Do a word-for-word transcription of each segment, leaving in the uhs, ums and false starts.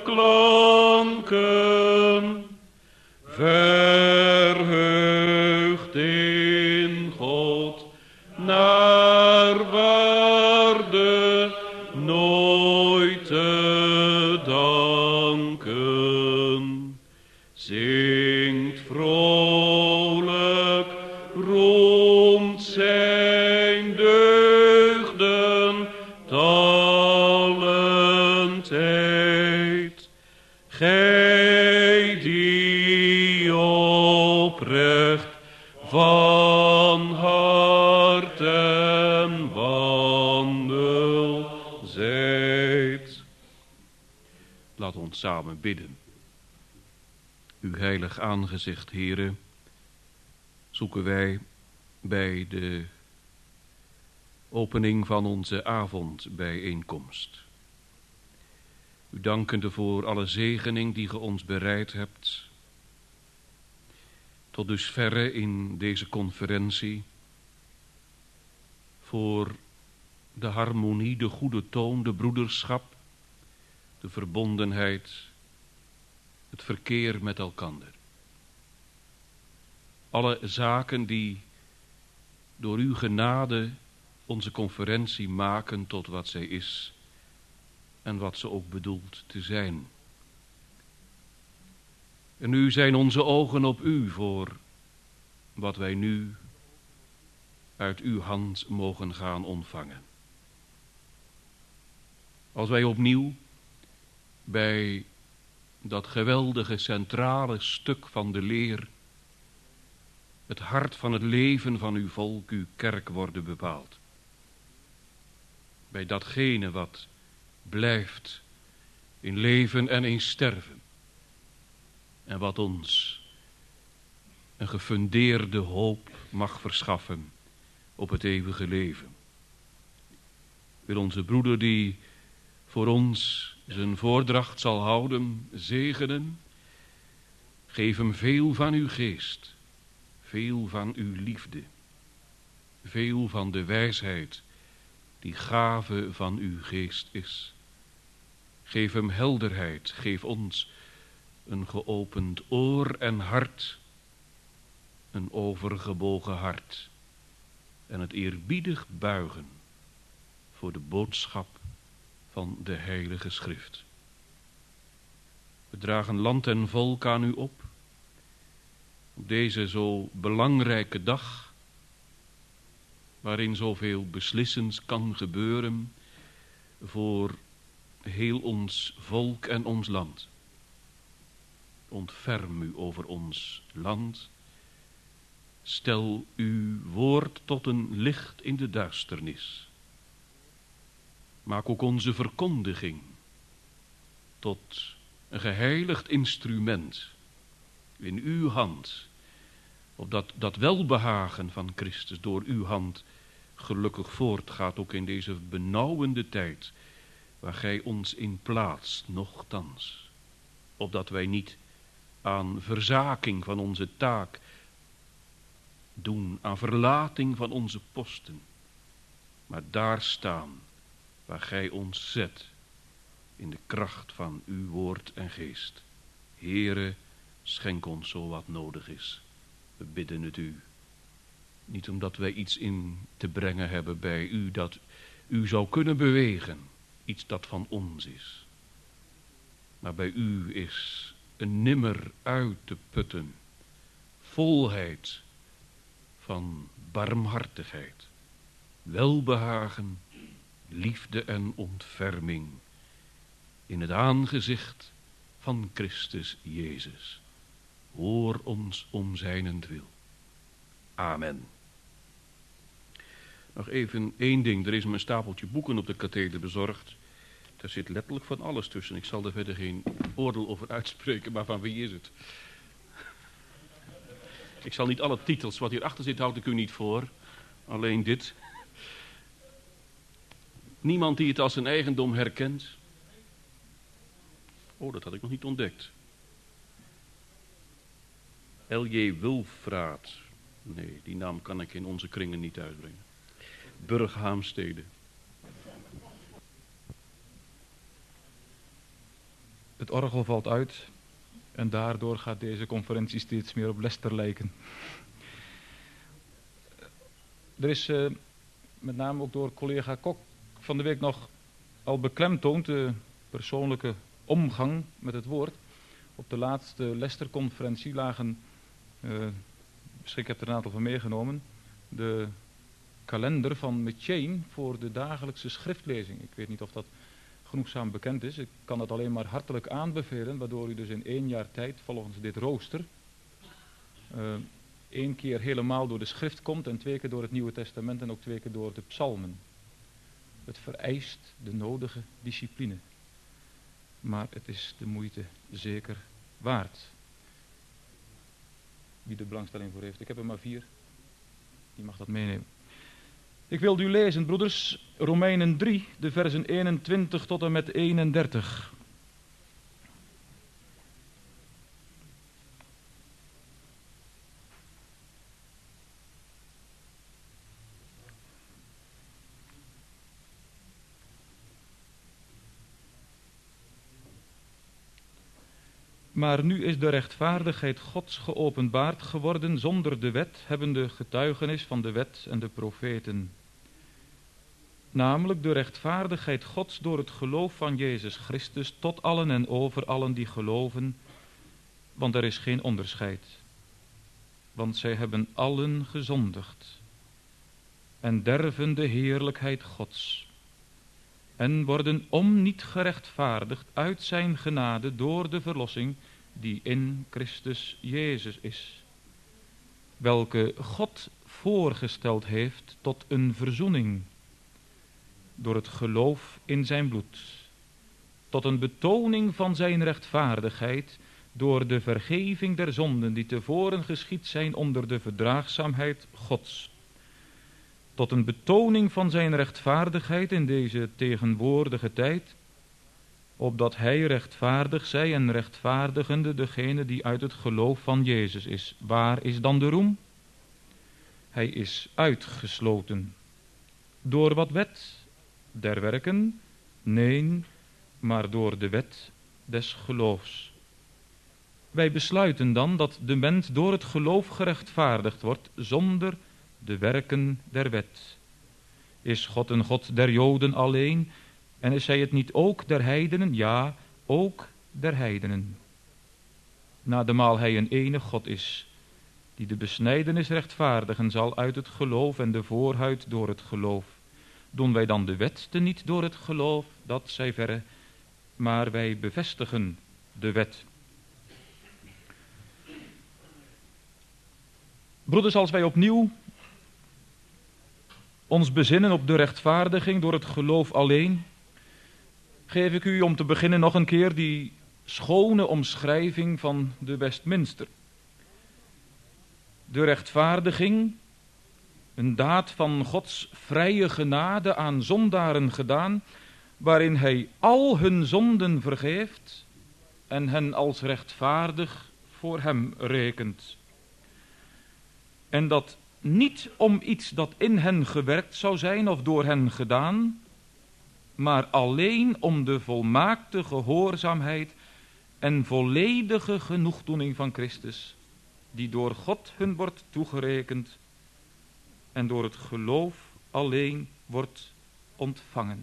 klanken, verheugd in God, naar waarde nooit te danken. Zingt vrolijk, roemt zijn deugden tallen tijd. Gij die oprecht van hart en wandel zijt. Laat ons samen bidden. Uw heilig aangezicht, Heere, zoeken wij bij de opening van onze avondbijeenkomst. U dankende voor alle zegening die ge ons bereid hebt. Tot dusverre in deze conferentie. Voor de harmonie, de goede toon, de broederschap, de verbondenheid, het verkeer met elkander. Alle zaken die door uw genade onze conferentie maken tot wat zij is en wat ze ook bedoelt te zijn. En nu zijn onze ogen op u voor wat wij nu uit uw hand mogen gaan ontvangen. Als wij opnieuw bij dat geweldige centrale stuk van de leer, het hart van het leven van uw volk, uw kerk, worden bepaald. Bij datgene wat blijft in leven en in sterven. En wat ons een gefundeerde hoop mag verschaffen op het eeuwige leven. Wil onze broeder die voor ons zijn voordracht zal houden, zegenen. Geef hem veel van uw geest, veel van uw liefde, veel van de wijsheid die gave van uw geest is. Geef hem helderheid, geef ons een geopend oor en hart, een overgebogen hart en het eerbiedig buigen voor de boodschap van de Heilige Schrift. We dragen land en volk aan u op, op deze zo belangrijke dag, waarin zoveel beslissends kan gebeuren voor heel ons volk en ons land. Ontferm u over ons land. Stel uw woord tot een licht in de duisternis. Maak ook onze verkondiging tot een geheiligd instrument in uw hand, opdat dat welbehagen van Christus door uw hand gelukkig voortgaat, ook in deze benauwende tijd waar gij ons in plaatst, nochtans, opdat wij niet aan verzaking van onze taak doen, aan verlating van onze posten, maar daar staan waar gij ons zet in de kracht van uw woord en geest. Heere, schenk ons zo wat nodig is. We bidden het u. Niet omdat wij iets in te brengen hebben bij u dat u zou kunnen bewegen. Iets dat van ons is. Maar bij u is een nimmer uit te putten volheid van barmhartigheid, welbehagen, liefde en ontferming in het aangezicht van Christus Jezus. Hoor ons om zijnentwil. Amen. Nog even één ding. Er is me een stapeltje boeken op de katheder bezorgd. Daar zit letterlijk van alles tussen. Ik zal er verder geen oordeel over uitspreken, maar van wie is het? Ik zal niet alle titels wat hierachter zit, houd ik u niet voor. Alleen dit. Niemand die het als zijn eigendom herkent. Oh, dat had ik nog niet ontdekt. L J Wulfraat. Nee, die naam kan ik in onze kringen niet uitbrengen. Burghaamstede. Het orgel valt uit en daardoor gaat deze conferentie steeds meer op Lester lijken. Er is uh, met name ook door collega Kok van de week nog al beklemtoond de persoonlijke omgang met het woord. Op de laatste Lester-conferentie lagen, uh, misschien heb ik er een aantal van meegenomen, de kalender van McChain voor de dagelijkse schriftlezing. Ik weet niet of dat genoegzaam bekend is. Ik kan dat alleen maar hartelijk aanbevelen, waardoor u dus in één jaar tijd, volgens dit rooster, uh, één keer helemaal door de schrift komt en twee keer door het Nieuwe Testament en ook twee keer door de psalmen. Het vereist de nodige discipline. Maar het is de moeite zeker waard. Wie de belangstelling voor heeft. Ik heb er maar vier. Die mag dat meenemen. Ik wil u lezen, broeders, Romeinen drie, de versen eenentwintig tot en met eenendertig. Maar nu is de rechtvaardigheid Gods geopenbaard geworden zonder de wet, hebbende getuigenis van de wet en de profeten. Namelijk de rechtvaardigheid Gods door het geloof van Jezus Christus tot allen en over allen die geloven, want er is geen onderscheid. Want zij hebben allen gezondigd en derven de heerlijkheid Gods en worden om niet gerechtvaardigd uit zijn genade door de verlossing die in Christus Jezus is, welke God voorgesteld heeft tot een verzoening door het geloof in zijn bloed, tot een betoning van zijn rechtvaardigheid door de vergeving der zonden die tevoren geschied zijn onder de verdraagzaamheid Gods, tot een betoning van zijn rechtvaardigheid in deze tegenwoordige tijd, opdat hij rechtvaardig zij en rechtvaardigende degene die uit het geloof van Jezus is. Waar is dan de roem? Hij is uitgesloten. Door wat wet? Der werken? Nee, maar door de wet des geloofs. Wij besluiten dan dat de mens door het geloof gerechtvaardigd wordt zonder de werken der wet. Is God een God der Joden alleen en is hij het niet ook der heidenen? Ja, ook der heidenen. Nademaal hij een enig God is, die de besnijdenis rechtvaardigen zal uit het geloof en de voorhuid door het geloof. Doen wij dan de wet te niet door het geloof, dat zij verre, maar wij bevestigen de wet. Broeders, als wij opnieuw ons bezinnen op de rechtvaardiging door het geloof alleen, geef ik u om te beginnen nog een keer die schone omschrijving van de Westminster. De rechtvaardiging, een daad van Gods vrije genade aan zondaren gedaan, waarin hij al hun zonden vergeeft en hen als rechtvaardig voor hem rekent. En dat niet om iets dat in hen gewerkt zou zijn of door hen gedaan, maar alleen om de volmaakte gehoorzaamheid en volledige genoegdoening van Christus, die door God hun wordt toegerekend en door het geloof alleen wordt ontvangen.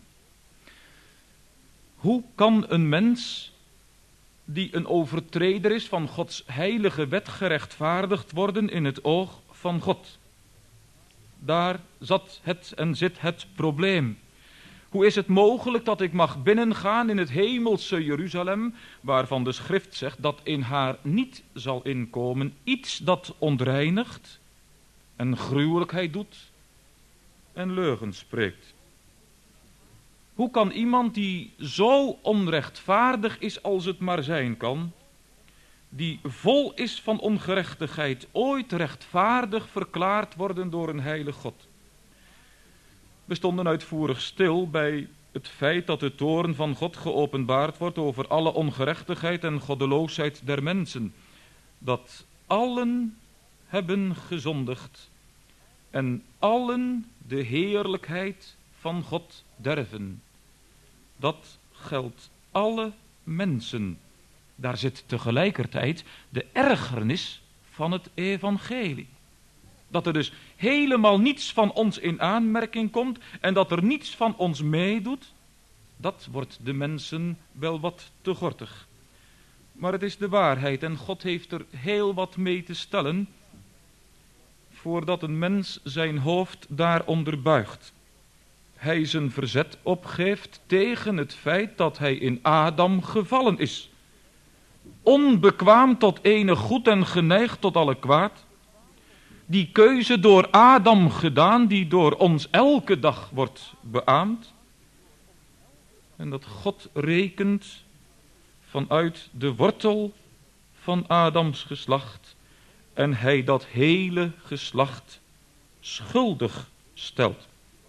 Hoe kan een mens die een overtreder is van Gods heilige wet gerechtvaardigd worden in het oog van God? Daar zat het en zit het probleem. Hoe is het mogelijk dat ik mag binnengaan in het hemelse Jeruzalem, waarvan de schrift zegt dat in haar niet zal inkomen iets dat ontreinigt en gruwelijkheid doet en leugen spreekt? Hoe kan iemand die zo onrechtvaardig is als het maar zijn kan, die vol is van ongerechtigheid, ooit rechtvaardig verklaard worden door een heilig God? We stonden uitvoerig stil bij het feit dat de toorn van God geopenbaard wordt over alle ongerechtigheid en goddeloosheid der mensen. Dat allen hebben gezondigd en allen de heerlijkheid van God derven. Dat geldt alle mensen daar zit tegelijkertijd de ergernis van het evangelie. Dat er dus helemaal niets van ons in aanmerking komt en dat er niets van ons meedoet, dat wordt de mensen wel wat te gortig. Maar het is de waarheid en God heeft er heel wat mee te stellen voordat een mens zijn hoofd daaronder buigt. Hij zijn verzet opgeeft tegen het feit dat hij in Adam gevallen is. Onbekwaam tot enig goed en geneigd tot alle kwaad. Die keuze door Adam gedaan, die door ons elke dag wordt beaamd. En dat God rekent vanuit de wortel van Adams geslacht en hij dat hele geslacht schuldig stelt.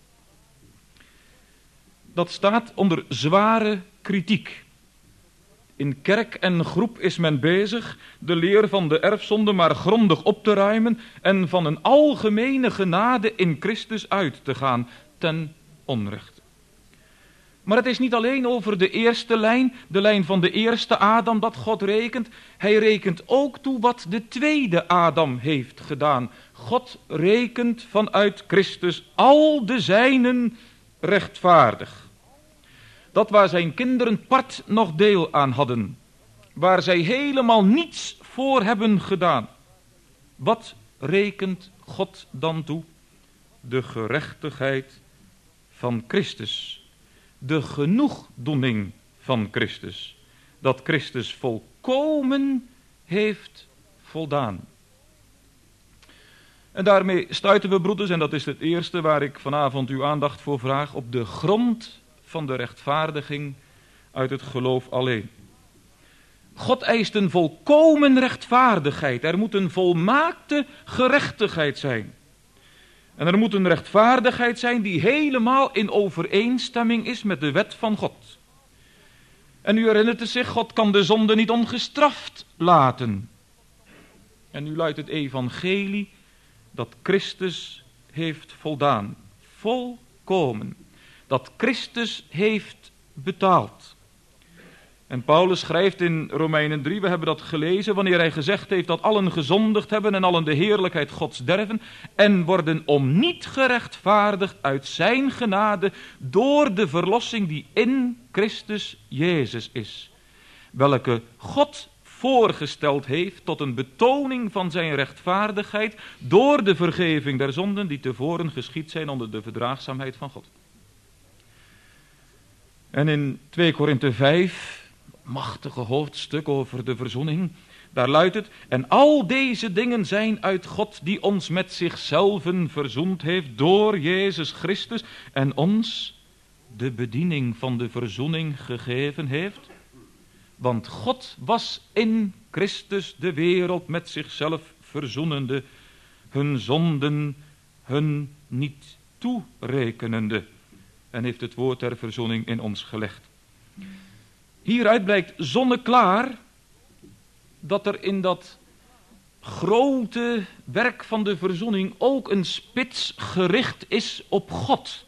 Dat staat onder zware kritiek. In kerk en groep is men bezig de leer van de erfzonde maar grondig op te ruimen en van een algemene genade in Christus uit te gaan ten onrechte. Maar het is niet alleen over de eerste lijn, de lijn van de eerste Adam, dat God rekent. Hij rekent ook toe wat de tweede Adam heeft gedaan. God rekent vanuit Christus al de zijnen rechtvaardig. Dat waar zijn kinderen part nog deel aan hadden. Waar zij helemaal niets voor hebben gedaan. Wat rekent God dan toe? De gerechtigheid van Christus. De genoegdoening van Christus. Dat Christus volkomen heeft voldaan. En daarmee stuiten we, broeders, en dat is het eerste waar ik vanavond uw aandacht voor vraag, op de grond van de rechtvaardiging uit het geloof alleen. God eist een volkomen rechtvaardigheid. Er moet een volmaakte gerechtigheid zijn. En er moet een rechtvaardigheid zijn die helemaal in overeenstemming is met de wet van God. En u herinnert het zich, God kan de zonde niet ongestraft laten. En nu luidt het evangelie dat Christus heeft voldaan. Volkomen. Dat Christus heeft betaald. En Paulus schrijft in Romeinen drie, we hebben dat gelezen, wanneer hij gezegd heeft dat allen gezondigd hebben en allen de heerlijkheid Gods derven en worden om niet gerechtvaardigd uit zijn genade door de verlossing die in Christus Jezus is. Welke God voorgesteld heeft tot een betoning van zijn rechtvaardigheid door de vergeving der zonden die tevoren geschied zijn onder de verdraagzaamheid van God. En in twee Korinthe vijf, machtige hoofdstuk over de verzoening, daar luidt het: en al deze dingen zijn uit God die ons met zichzelven verzoend heeft door Jezus Christus en ons de bediening van de verzoening gegeven heeft. Want God was in Christus de wereld met zichzelf verzoenende, hun zonden hun niet toerekenende. En heeft het woord der verzoening in ons gelegd. Hieruit blijkt zonneklaar dat er in dat grote werk van de verzoening ook een spits gericht is op God.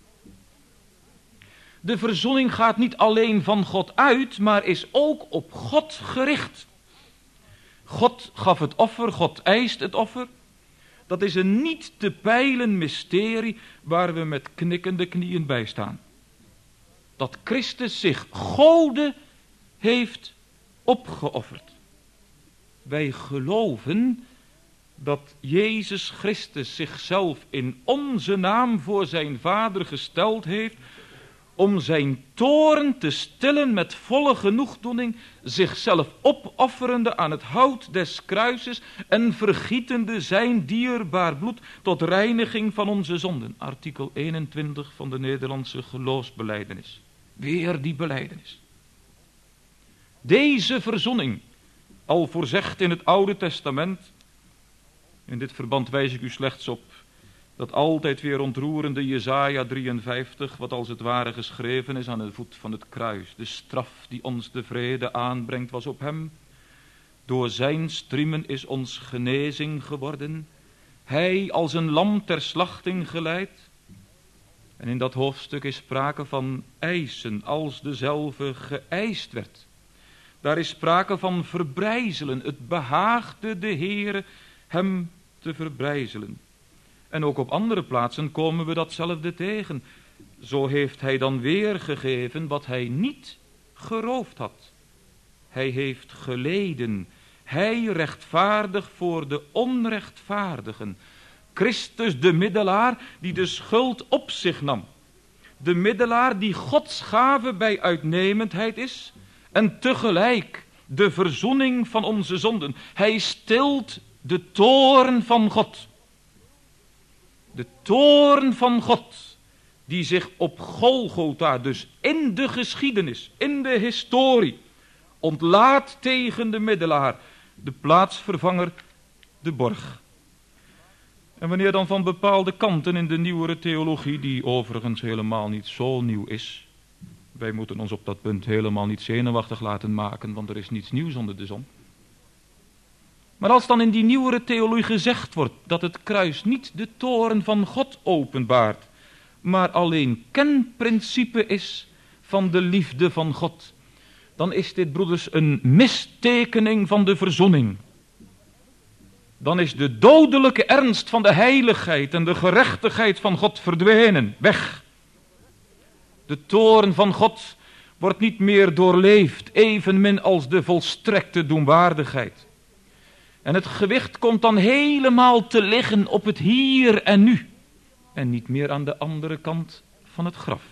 De verzoening gaat niet alleen van God uit, maar is ook op God gericht. God gaf het offer, God eist het offer. Dat is een niet te peilen mysterie waar we met knikkende knieën bij staan. Dat Christus zich Gode heeft opgeofferd. Wij geloven dat Jezus Christus zichzelf in onze naam voor zijn Vader gesteld heeft om zijn toorn te stillen met volle genoegdoening, zichzelf opofferende aan het hout des kruises en vergietende zijn dierbaar bloed tot reiniging van onze zonden. Artikel eenentwintig van de Nederlandse geloofsbelijdenis. Weer die belijdenis. Deze verzoening, al voorzegd in het Oude Testament, in dit verband wijs ik u slechts op dat altijd weer ontroerende Jesaja drieënvijftig, wat als het ware geschreven is aan de voet van het kruis. De straf die ons de vrede aanbrengt was op hem. Door zijn striemen is ons genezing geworden. Hij als een lam ter slachting geleid. En in dat hoofdstuk is sprake van eisen als dezelfde geëist werd. Daar is sprake van verbrijzelen. Het behaagde de Heere hem te verbrijzelen. En ook op andere plaatsen komen we datzelfde tegen. Zo heeft hij dan weergegeven wat hij niet geroofd had. Hij heeft geleden. Hij rechtvaardig voor de onrechtvaardigen. Christus de middelaar die de schuld op zich nam. De middelaar die Gods gave bij uitnemendheid is. En tegelijk de verzoening van onze zonden. Hij stilt de toorn van God. De toorn van God. Die zich op Golgotha, dus in de geschiedenis, in de historie, ontlaat tegen de middelaar, de plaatsvervanger, de borg. En wanneer dan van bepaalde kanten in de nieuwere theologie, die overigens helemaal niet zo nieuw is, wij moeten ons op dat punt helemaal niet zenuwachtig laten maken, want er is niets nieuws onder de zon. Maar als dan in die nieuwere theologie gezegd wordt dat het kruis niet de toorn van God openbaart, maar alleen kenprincipe is van de liefde van God, dan is dit, broeders, een mistekening van de verzoening. Dan is de dodelijke ernst van de heiligheid en de gerechtigheid van God verdwenen, weg. De toorn van God wordt niet meer doorleefd, evenmin als de volstrekte doenwaardigheid. En het gewicht komt dan helemaal te liggen op het hier en nu. En niet meer aan de andere kant van het graf.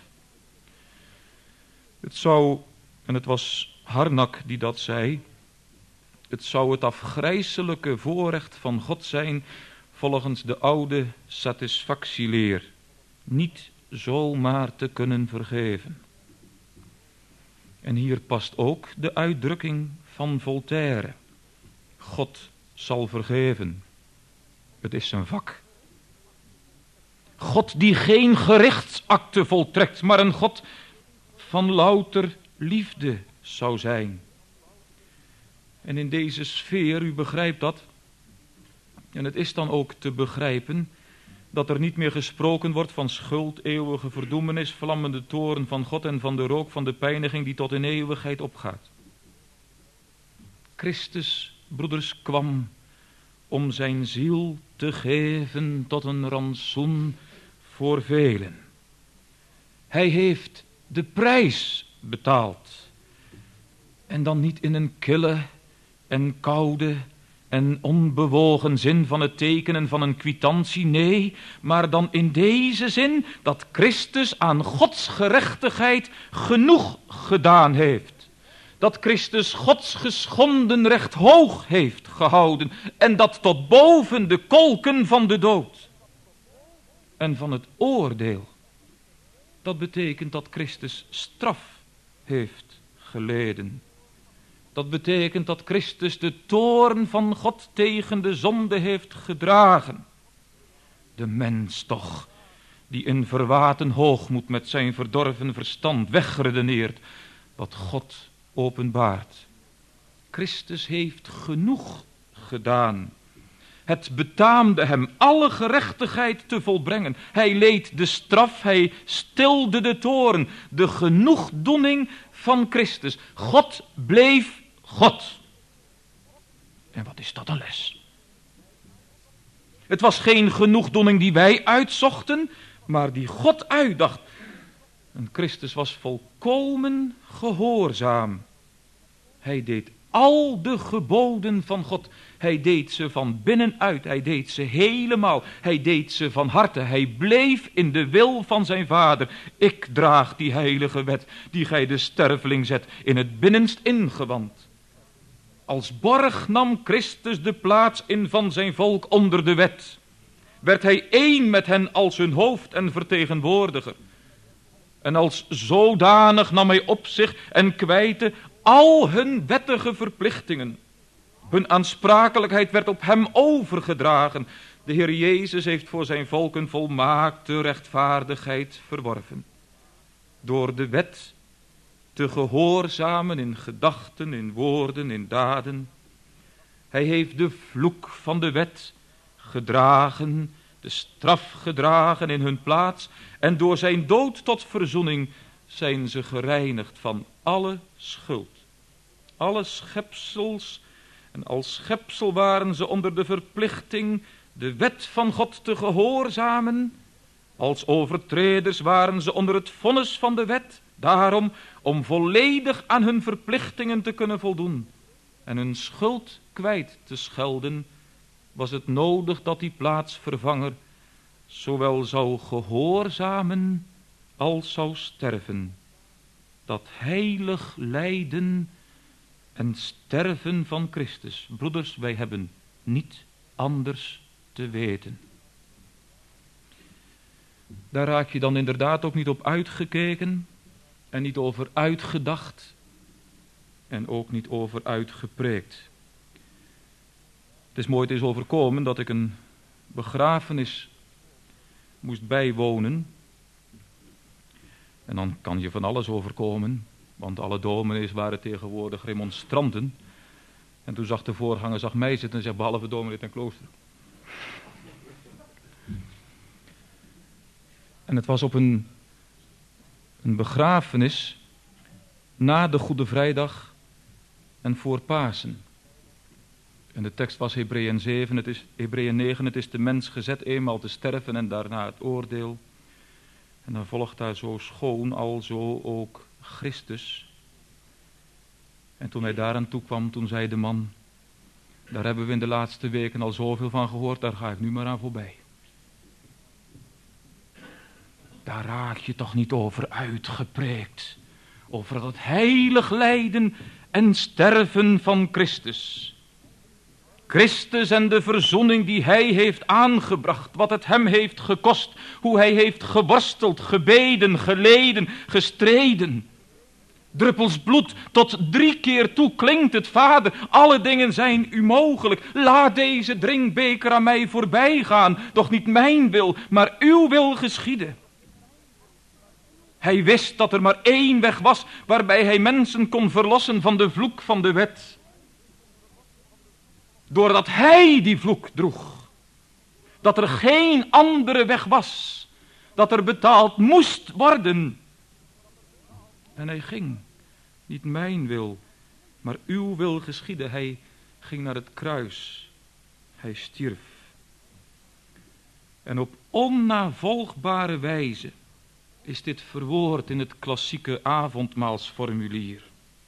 Het zou, en het was Harnack die dat zei, het zou het afgrijselijke voorrecht van God zijn, volgens de oude satisfactieleer, niet zomaar te kunnen vergeven. En hier past ook de uitdrukking van Voltaire. God zal vergeven. Het is zijn vak. God die geen gerichtsakte voltrekt, maar een God van louter liefde zou zijn. En in deze sfeer, u begrijpt dat, en het is dan ook te begrijpen, dat er niet meer gesproken wordt van schuld, eeuwige verdoemenis, vlammende toorn van God en van de rook van de pijniging die tot in eeuwigheid opgaat. Christus, broeders, kwam om zijn ziel te geven tot een rantsoen voor velen. Hij heeft de prijs betaald. En dan niet in een kille en koude en onbewogen zin van het tekenen van een kwitantie, nee, maar dan in deze zin dat Christus aan Gods gerechtigheid genoeg gedaan heeft. Dat Christus Gods geschonden recht hoog heeft gehouden en dat tot boven de kolken van de dood en van het oordeel. Dat betekent dat Christus straf heeft geleden. Dat betekent dat Christus de toorn van God tegen de zonde heeft gedragen. De mens toch, die in verwaten hoogmoed met zijn verdorven verstand wegredeneert wat God openbaart. Christus heeft genoeg gedaan. Het betaamde hem alle gerechtigheid te volbrengen. Hij leed de straf, hij stilde de toorn, de genoegdoening van Christus. God bleef God. En wat is dat een les? Het was geen genoegdoening die wij uitzochten, maar die God uitdacht. En Christus was volkomen gehoorzaam. Hij deed al de geboden van God. Hij deed ze van binnenuit. Hij deed ze helemaal. Hij deed ze van harte. Hij bleef in de wil van zijn Vader. Ik draag die heilige wet die gij de sterveling zet in het binnenst ingewand. Als borg nam Christus de plaats in van zijn volk onder de wet. Werd hij één met hen als hun hoofd en vertegenwoordiger. En als zodanig nam hij op zich en kwijtte al hun wettige verplichtingen. Hun aansprakelijkheid werd op hem overgedragen. De Heer Jezus heeft voor zijn volk een volmaakte rechtvaardigheid verworven. Door de wet te gehoorzamen in gedachten, in woorden, in daden. Hij heeft de vloek van de wet gedragen, de straf gedragen in hun plaats. En door zijn dood tot verzoening zijn ze gereinigd van alle schuld. alle schepsels, en als schepsel waren ze onder de verplichting de wet van God te gehoorzamen. Als overtreders waren ze onder het vonnis van de wet. Daarom, om volledig aan hun verplichtingen te kunnen voldoen en hun schuld kwijt te schelden, was het nodig dat die plaatsvervanger zowel zou gehoorzamen als zou sterven. Dat heilig lijden en sterven van Christus. Broeders, wij hebben niet anders te weten. Daar raak je dan inderdaad ook niet op uitgekeken en niet over uitgedacht en ook niet over uitgepreekt. Het is mooi, het is overkomen dat ik een begrafenis moest bijwonen. En dan kan je van alles overkomen, want alle dominees waren tegenwoordig remonstranten. En toen zag de voorganger zag mij zitten en zei, behalve dominee ten klooster. En het was op een, een begrafenis na de Goede Vrijdag en voor Pasen. En de tekst was Hebreeën zeven, het is Hebreeën negen, het is de mens gezet eenmaal te sterven en daarna het oordeel. En dan volgt daar zo schoon, alzo ook Christus. En toen hij daaraan toe kwam, toen zei de man, daar hebben we in de laatste weken al zoveel van gehoord, daar ga ik nu maar aan voorbij. Daar raak je toch niet over uitgepreekt. Over het heilig lijden en sterven van Christus. Christus en de verzoening die hij heeft aangebracht. Wat het hem heeft gekost. Hoe hij heeft geworsteld, gebeden, geleden, gestreden. Druppels bloed, tot drie keer toe klinkt het, Vader, alle dingen zijn u mogelijk. Laat deze drinkbeker aan mij voorbij gaan. Doch niet mijn wil, maar uw wil geschieden. Hij wist dat er maar één weg was waarbij hij mensen kon verlossen van de vloek van de wet. Doordat hij die vloek droeg. Dat er geen andere weg was. Dat er betaald moest worden. En hij ging. Niet mijn wil, maar uw wil geschieden. Hij ging naar het kruis. Hij stierf. En op onnavolgbare wijze is dit verwoord in het klassieke avondmaalsformulier.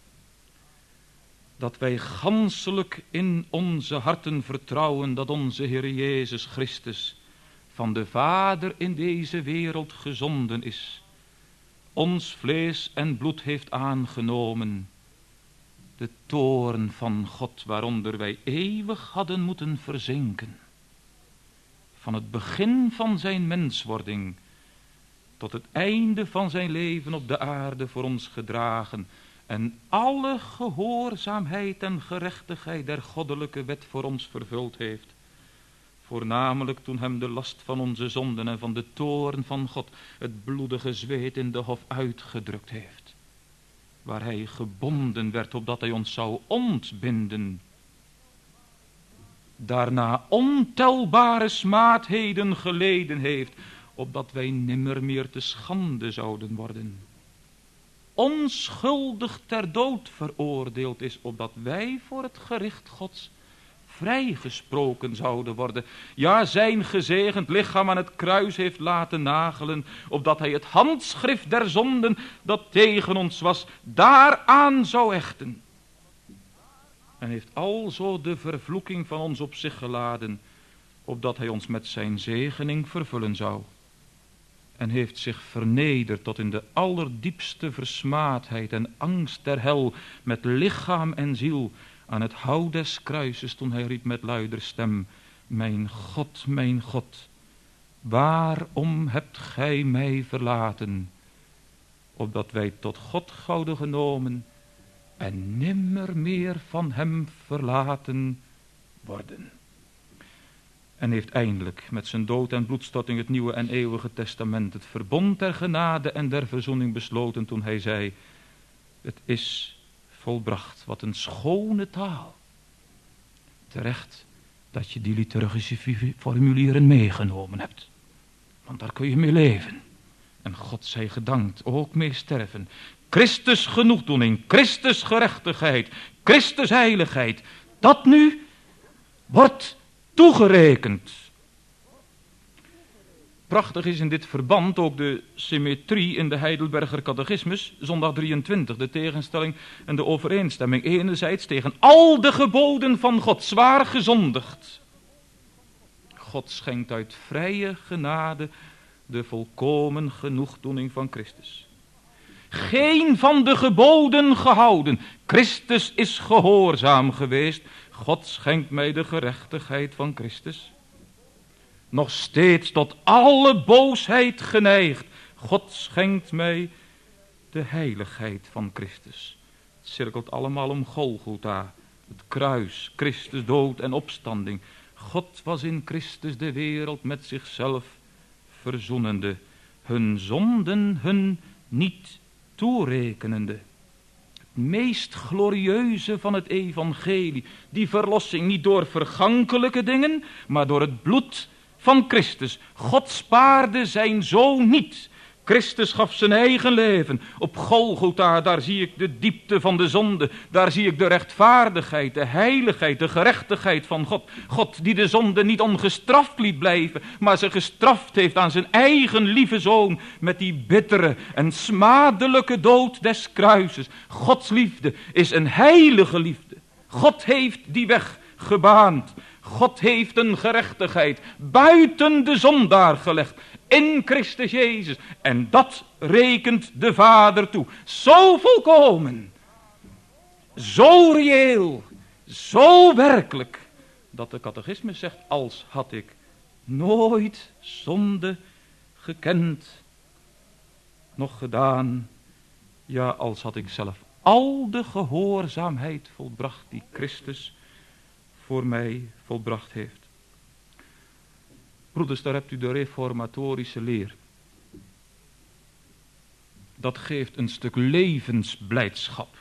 Dat wij ganselijk in onze harten vertrouwen dat onze Heer Jezus Christus van de Vader in deze wereld gezonden is. Ons vlees en bloed heeft aangenomen. De toorn van God waaronder wij eeuwig hadden moeten verzinken. Van het begin van zijn menswording tot het einde van zijn leven op de aarde voor ons gedragen. En alle gehoorzaamheid en gerechtigheid der goddelijke wet voor ons vervuld heeft. Voornamelijk toen hem de last van onze zonden en van de toorn van God het bloedige zweet in de hof uitgedrukt heeft. Waar hij gebonden werd opdat hij ons zou ontbinden. Daarna ontelbare smaadheden geleden heeft, opdat wij nimmer meer te schande zouden worden. Onschuldig ter dood veroordeeld is, opdat wij voor het gericht Gods vrijgesproken zouden worden. Ja, zijn gezegend lichaam aan het kruis heeft laten nagelen, opdat hij het handschrift der zonden dat tegen ons was, daaraan zou hechten. En heeft alzo de vervloeking van ons op zich geladen, opdat hij ons met zijn zegening vervullen zou. En heeft zich vernederd tot in de allerdiepste versmaadheid en angst der hel, met lichaam en ziel, aan het hout des kruises, toen hij riep met luider stem, mijn God, mijn God, waarom hebt gij mij verlaten? Opdat wij tot God gouden genomen en nimmer meer van hem verlaten worden. En heeft eindelijk met zijn dood en bloedstorting het nieuwe en eeuwige testament, het verbond der genade en der verzoening besloten, toen hij zei, het is volbracht. Wat een schone taal. Terecht dat je die liturgische formulieren meegenomen hebt. Want daar kun je mee leven. En God zij gedankt, ook mee sterven. Christus genoegdoening, Christus gerechtigheid, Christus heiligheid, dat nu wordt toegerekend. Prachtig is in dit verband ook de symmetrie in de Heidelberger Catechismus, zondag drieëntwintig, de tegenstelling en de overeenstemming. Enerzijds tegen al de geboden van God, zwaar gezondigd. God schenkt uit vrije genade de volkomen genoegdoening van Christus. Geen van de geboden gehouden. Christus is gehoorzaam geweest. God schenkt mij de gerechtigheid van Christus. Nog steeds tot alle boosheid geneigd. God schenkt mij de heiligheid van Christus. Het cirkelt allemaal om Golgotha, het kruis, Christus dood en opstanding. God was in Christus de wereld met zichzelf verzoenende, hun zonden hun niet toerekenende. Het meest glorieuze van het evangelie, die verlossing niet door vergankelijke dingen, maar door het bloed van Christus. God spaarde zijn zoon niet. Christus gaf zijn eigen leven. Op Golgotha, daar zie ik de diepte van de zonde. Daar zie ik de rechtvaardigheid, de heiligheid, de gerechtigheid van God. God die de zonde niet ongestraft liet blijven, maar ze gestraft heeft aan zijn eigen lieve zoon met die bittere en smadelijke dood des kruises. Gods liefde is een heilige liefde. God heeft die weg gebaand. God heeft een gerechtigheid buiten de zondaar gelegd. In Christus Jezus. En dat rekent de Vader toe. Zo volkomen. Zo reëel. Zo werkelijk. Dat de catechismus zegt, als had ik nooit zonde gekend. Nog gedaan. Ja, als had ik zelf al de gehoorzaamheid volbracht die Christus voor mij volbracht heeft. Broeders, daar hebt u de reformatorische leer. Dat geeft een stuk levensblijdschap.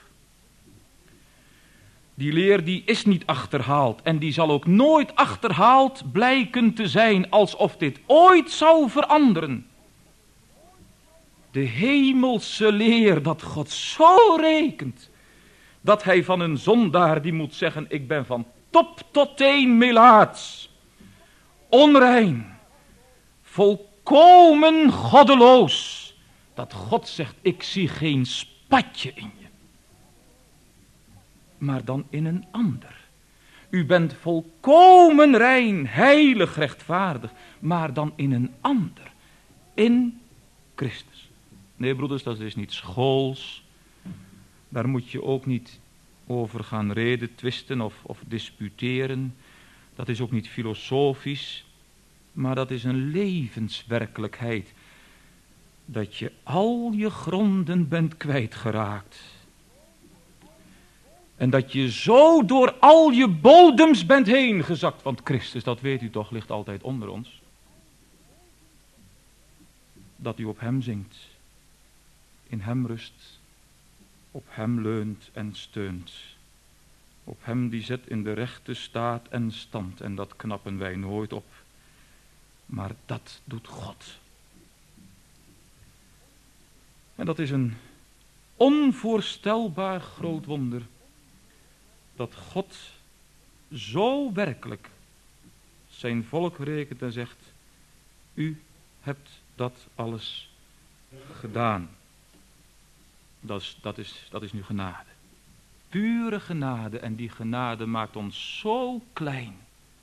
Die leer die is niet achterhaald en die zal ook nooit achterhaald blijken te zijn alsof dit ooit zou veranderen. De hemelse leer dat God zo rekent dat hij van een zondaar die moet zeggen, ik ben van top tot teen melaats, onrein, volkomen goddeloos, dat God zegt, ik zie geen spatje in je, maar dan in een ander. U bent volkomen rein, heilig, rechtvaardig, maar dan in een ander, in Christus. Nee, broeders, dat is niet schools, daar moet je ook niet over gaan reden, twisten of, of disputeren. Dat is ook niet filosofisch, maar dat is een levenswerkelijkheid. Dat je al je gronden bent kwijtgeraakt. En dat je zo door al je bodems bent heen gezakt. Want Christus, dat weet u toch, ligt altijd onder ons. Dat u op hem zingt. In hem rust. Op hem leunt en steunt. Op hem die zet in de rechte staat en stand. En dat knappen wij nooit op. Maar dat doet God. En dat is een onvoorstelbaar groot wonder. Dat God zo werkelijk zijn volk rekent en zegt, u hebt dat alles gedaan. Dat is, dat is, dat is nu genade. Pure genade. En die genade maakt ons zo klein.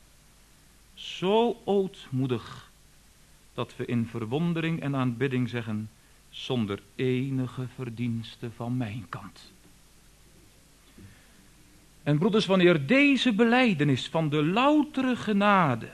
Zo ootmoedig. Dat we in verwondering en aanbidding zeggen, zonder enige verdienste van mijn kant. En broeders, wanneer deze belijdenis van de loutere genade,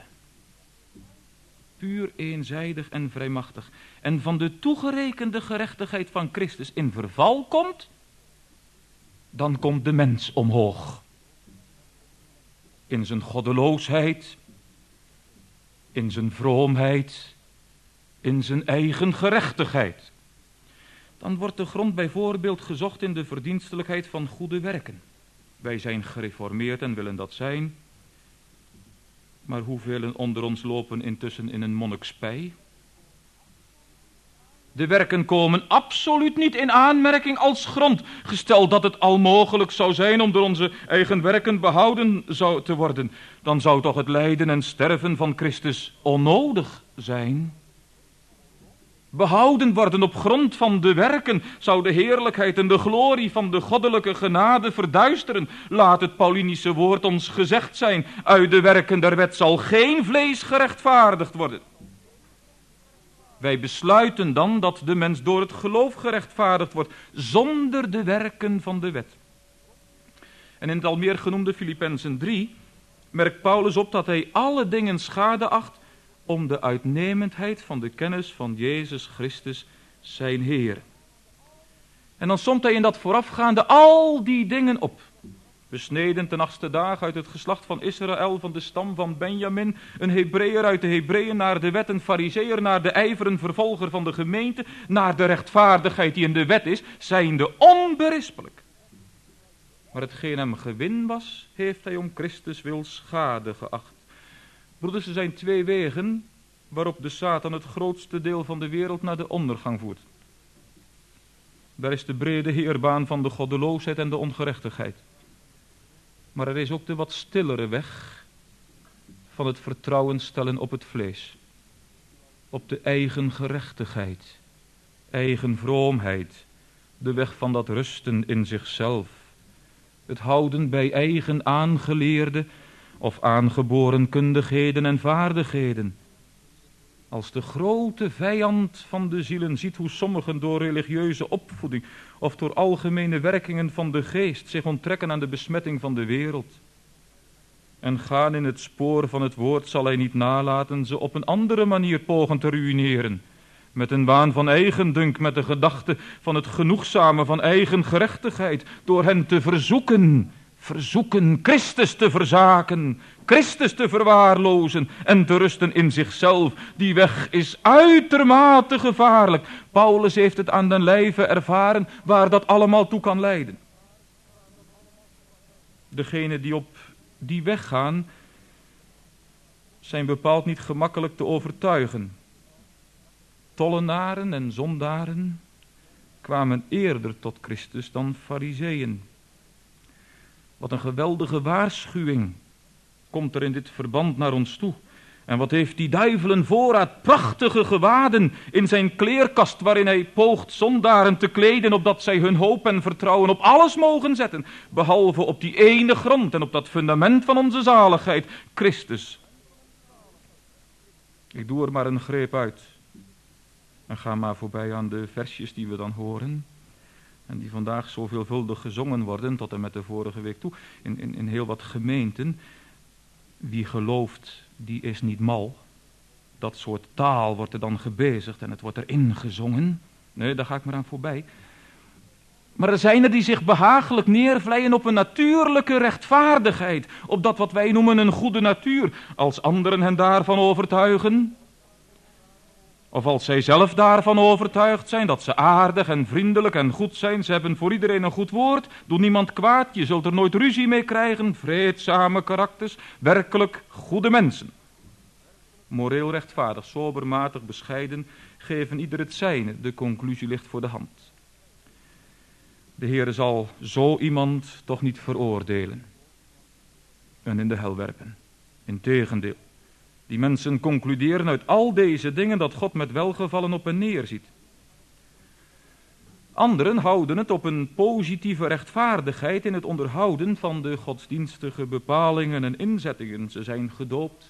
puur eenzijdig en vrijmachtig, en van de toegerekende gerechtigheid van Christus in verval komt, dan komt de mens omhoog. In zijn goddeloosheid, in zijn vroomheid, in zijn eigen gerechtigheid. Dan wordt de grond bijvoorbeeld gezocht in de verdienstelijkheid van goede werken. Wij zijn gereformeerd en willen dat zijn. Maar hoeveel onder ons lopen intussen in een monnikspij? De werken komen absoluut niet in aanmerking als grond, gesteld dat het al mogelijk zou zijn om door onze eigen werken behouden zou te worden. Dan zou toch het lijden en sterven van Christus onnodig zijn? Behouden worden op grond van de werken zou de heerlijkheid en de glorie van de goddelijke genade verduisteren. Laat het Paulinische woord ons gezegd zijn, uit de werken der wet zal geen vlees gerechtvaardigd worden. Wij besluiten dan dat de mens door het geloof gerechtvaardigd wordt, zonder de werken van de wet. En in het al meer genoemde Filippenzen drie merkt Paulus op dat hij alle dingen schade acht om de uitnemendheid van de kennis van Jezus Christus zijn Heer. En dan somt hij in dat voorafgaande al die dingen op. Besneden ten achtste dag uit het geslacht van Israël, van de stam van Benjamin, een Hebreeër uit de Hebreeën naar de wet, een Farizeeër naar de ijver, een vervolger van de gemeente, naar de rechtvaardigheid die in de wet is, zijnde onberispelijk. Maar hetgeen hem gewin was, heeft hij om Christus wil schade geacht. Broeders, er zijn twee wegen waarop de Satan het grootste deel van de wereld naar de ondergang voert. Daar is de brede heerbaan van de goddeloosheid en de ongerechtigheid. Maar er is ook de wat stillere weg van het vertrouwen stellen op het vlees. Op de eigen gerechtigheid, eigen vroomheid, de weg van dat rusten in zichzelf. Het houden bij eigen aangeleerde of aangeboren kundigheden en vaardigheden. Als de grote vijand van de zielen ziet hoe sommigen door religieuze opvoeding of door algemene werkingen van de geest zich onttrekken aan de besmetting van de wereld en gaan in het spoor van het woord, zal hij niet nalaten ze op een andere manier pogen te ruïneren, met een waan van eigendunk, met de gedachte van het genoegzame van eigen gerechtigheid, door hen te verzoeken, verzoeken Christus te verzaken, Christus te verwaarlozen en te rusten in zichzelf. Die weg is uitermate gevaarlijk. Paulus heeft het aan den lijve ervaren waar dat allemaal toe kan leiden. Degenen die op die weg gaan, zijn bepaald niet gemakkelijk te overtuigen. Tollenaren en zondaren kwamen eerder tot Christus dan Farizeeën. Wat een geweldige waarschuwing komt er in dit verband naar ons toe. En wat heeft die duivel een voorraad prachtige gewaden in zijn kleerkast, waarin hij poogt zondaren te kleden, opdat zij hun hoop en vertrouwen op alles mogen zetten, behalve op die ene grond en op dat fundament van onze zaligheid, Christus. Ik doe er maar een greep uit en ga maar voorbij aan de versjes die we dan horen en die vandaag zo veelvuldig gezongen worden, tot en met de vorige week toe, in, in, in heel wat gemeenten. Wie gelooft, die is niet mal. Dat soort taal wordt er dan gebezigd en het wordt erin gezongen. Nee, daar ga ik maar aan voorbij. Maar er zijn er die zich behagelijk neervleien op een natuurlijke rechtvaardigheid, op dat wat wij noemen een goede natuur, als anderen hen daarvan overtuigen, of als zij zelf daarvan overtuigd zijn dat ze aardig en vriendelijk en goed zijn. Ze hebben voor iedereen een goed woord. Doe niemand kwaad. Je zult er nooit ruzie mee krijgen. Vreedzame karakters. Werkelijk goede mensen. Moreel rechtvaardig, sobermatig, bescheiden. Geven ieder het zijne. De conclusie ligt voor de hand. De Heere zal zo iemand toch niet veroordelen. En in de hel werpen. Integendeel. Die mensen concluderen uit al deze dingen dat God met welgevallen op hen neerziet. Anderen houden het op een positieve rechtvaardigheid in het onderhouden van de godsdienstige bepalingen en inzettingen. Ze zijn gedoopt.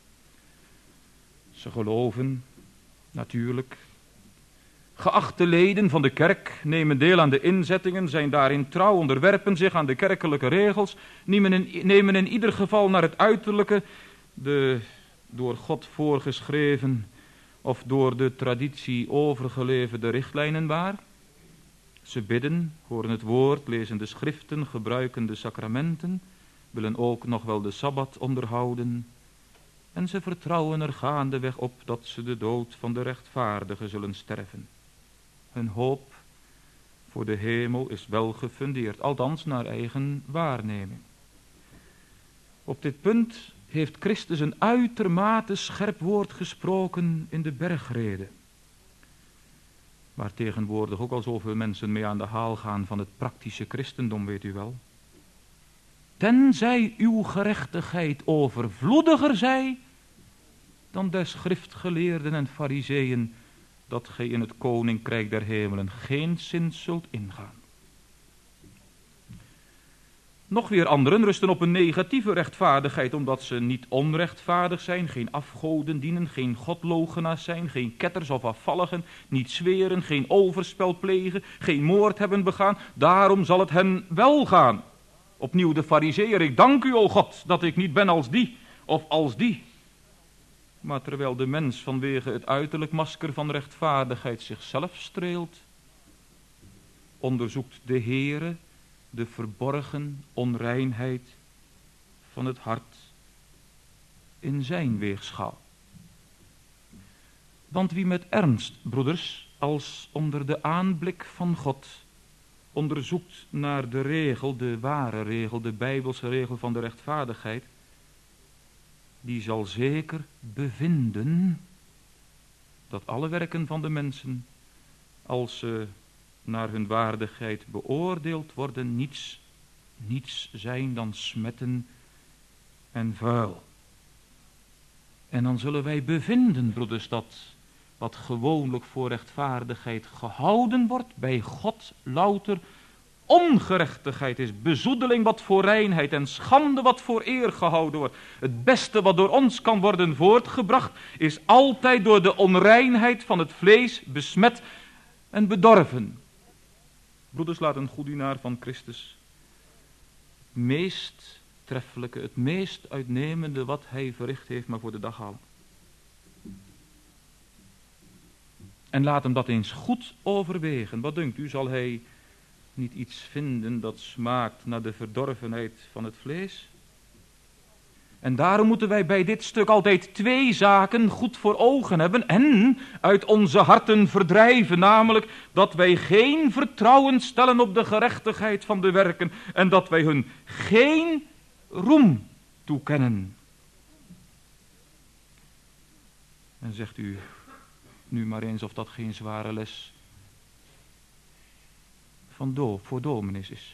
Ze geloven, natuurlijk. Geachte leden van de kerk nemen deel aan de inzettingen, zijn daarin trouw, onderwerpen zich aan de kerkelijke regels, nemen in, nemen in ieder geval naar het uiterlijke de door God voorgeschreven of door de traditie overgeleverde richtlijnen waar. Ze bidden, horen het woord, lezen de schriften, gebruiken de sacramenten, willen ook nog wel de Sabbat onderhouden. En ze vertrouwen er gaandeweg op dat ze de dood van de rechtvaardigen zullen sterven. Hun hoop voor de hemel is wel gefundeerd, althans naar eigen waarneming. Op dit punt heeft Christus een uitermate scherp woord gesproken in de bergrede. waar tegenwoordig ook al zoveel mensen mee aan de haal gaan van het praktische christendom, weet u wel. Tenzij uw gerechtigheid overvloediger zij dan der schriftgeleerden en farizeeën, dat gij in het koninkrijk der hemelen geen zin zult ingaan. Nog weer anderen rusten op een negatieve rechtvaardigheid, omdat ze niet onrechtvaardig zijn, geen afgoden dienen, geen godloochenaars zijn, geen ketters of afvalligen, niet zweren, geen overspel plegen, geen moord hebben begaan. Daarom zal het hen wel gaan. Opnieuw de farizeeër, ik dank u, o God, dat ik niet ben als die of als die. Maar terwijl de mens vanwege het uiterlijk masker van rechtvaardigheid zichzelf streelt, onderzoekt de Heere de verborgen onreinheid van het hart in zijn weegschaal. Want wie met ernst, broeders, als onder de aanblik van God onderzoekt naar de regel, de ware regel, de bijbelse regel van de rechtvaardigheid, die zal zeker bevinden dat alle werken van de mensen, als ze naar hun waardigheid beoordeeld worden, niets, niets zijn dan smetten en vuil. En dan zullen wij bevinden, broeders, dat wat gewoonlijk voor rechtvaardigheid gehouden wordt, bij God louter ongerechtigheid is, bezoedeling wat voor reinheid en schande wat voor eer gehouden wordt. Het beste wat door ons kan worden voortgebracht, is altijd door de onreinheid van het vlees besmet en bedorven. Broeders, laat een goedienaar van Christus meest treffelijke, het meest uitnemende wat hij verricht heeft, maar voor de dag halen. En laat hem dat eens goed overwegen. Wat denkt u, zal hij niet iets vinden dat smaakt naar de verdorvenheid van het vlees? En daarom moeten wij bij dit stuk altijd twee zaken goed voor ogen hebben en uit onze harten verdrijven, namelijk dat wij geen vertrouwen stellen op de gerechtigheid van de werken en dat wij hun geen roem toekennen. En zegt u nu maar eens of dat geen zware les van do, voor dominees is.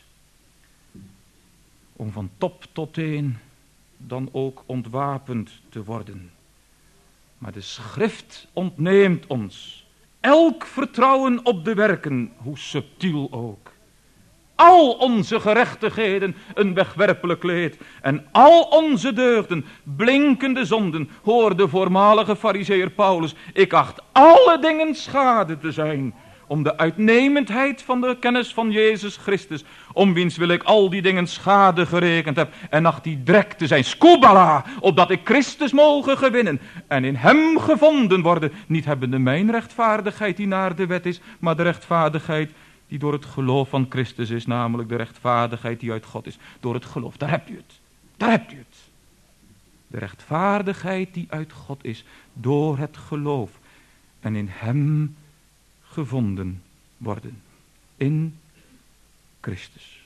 Om van top tot teen dan ook ontwapend te worden. Maar de schrift ontneemt ons elk vertrouwen op de werken, hoe subtiel ook. Al onze gerechtigheden een wegwerpelijk kleed en al onze deugden blinkende zonden, hoor de voormalige farizeeër Paulus, ik acht alle dingen schade te zijn, om de uitnemendheid van de kennis van Jezus Christus, om wiens wil ik al die dingen schade gerekend heb, en acht die drek te zijn, skubala, opdat ik Christus mogen gewinnen, en in hem gevonden worden, niet hebbende mijn rechtvaardigheid die naar de wet is, maar de rechtvaardigheid die door het geloof van Christus is, namelijk de rechtvaardigheid die uit God is, door het geloof, daar hebt u het, daar hebt u het. De rechtvaardigheid die uit God is, door het geloof, en in hem gevonden worden, in Christus.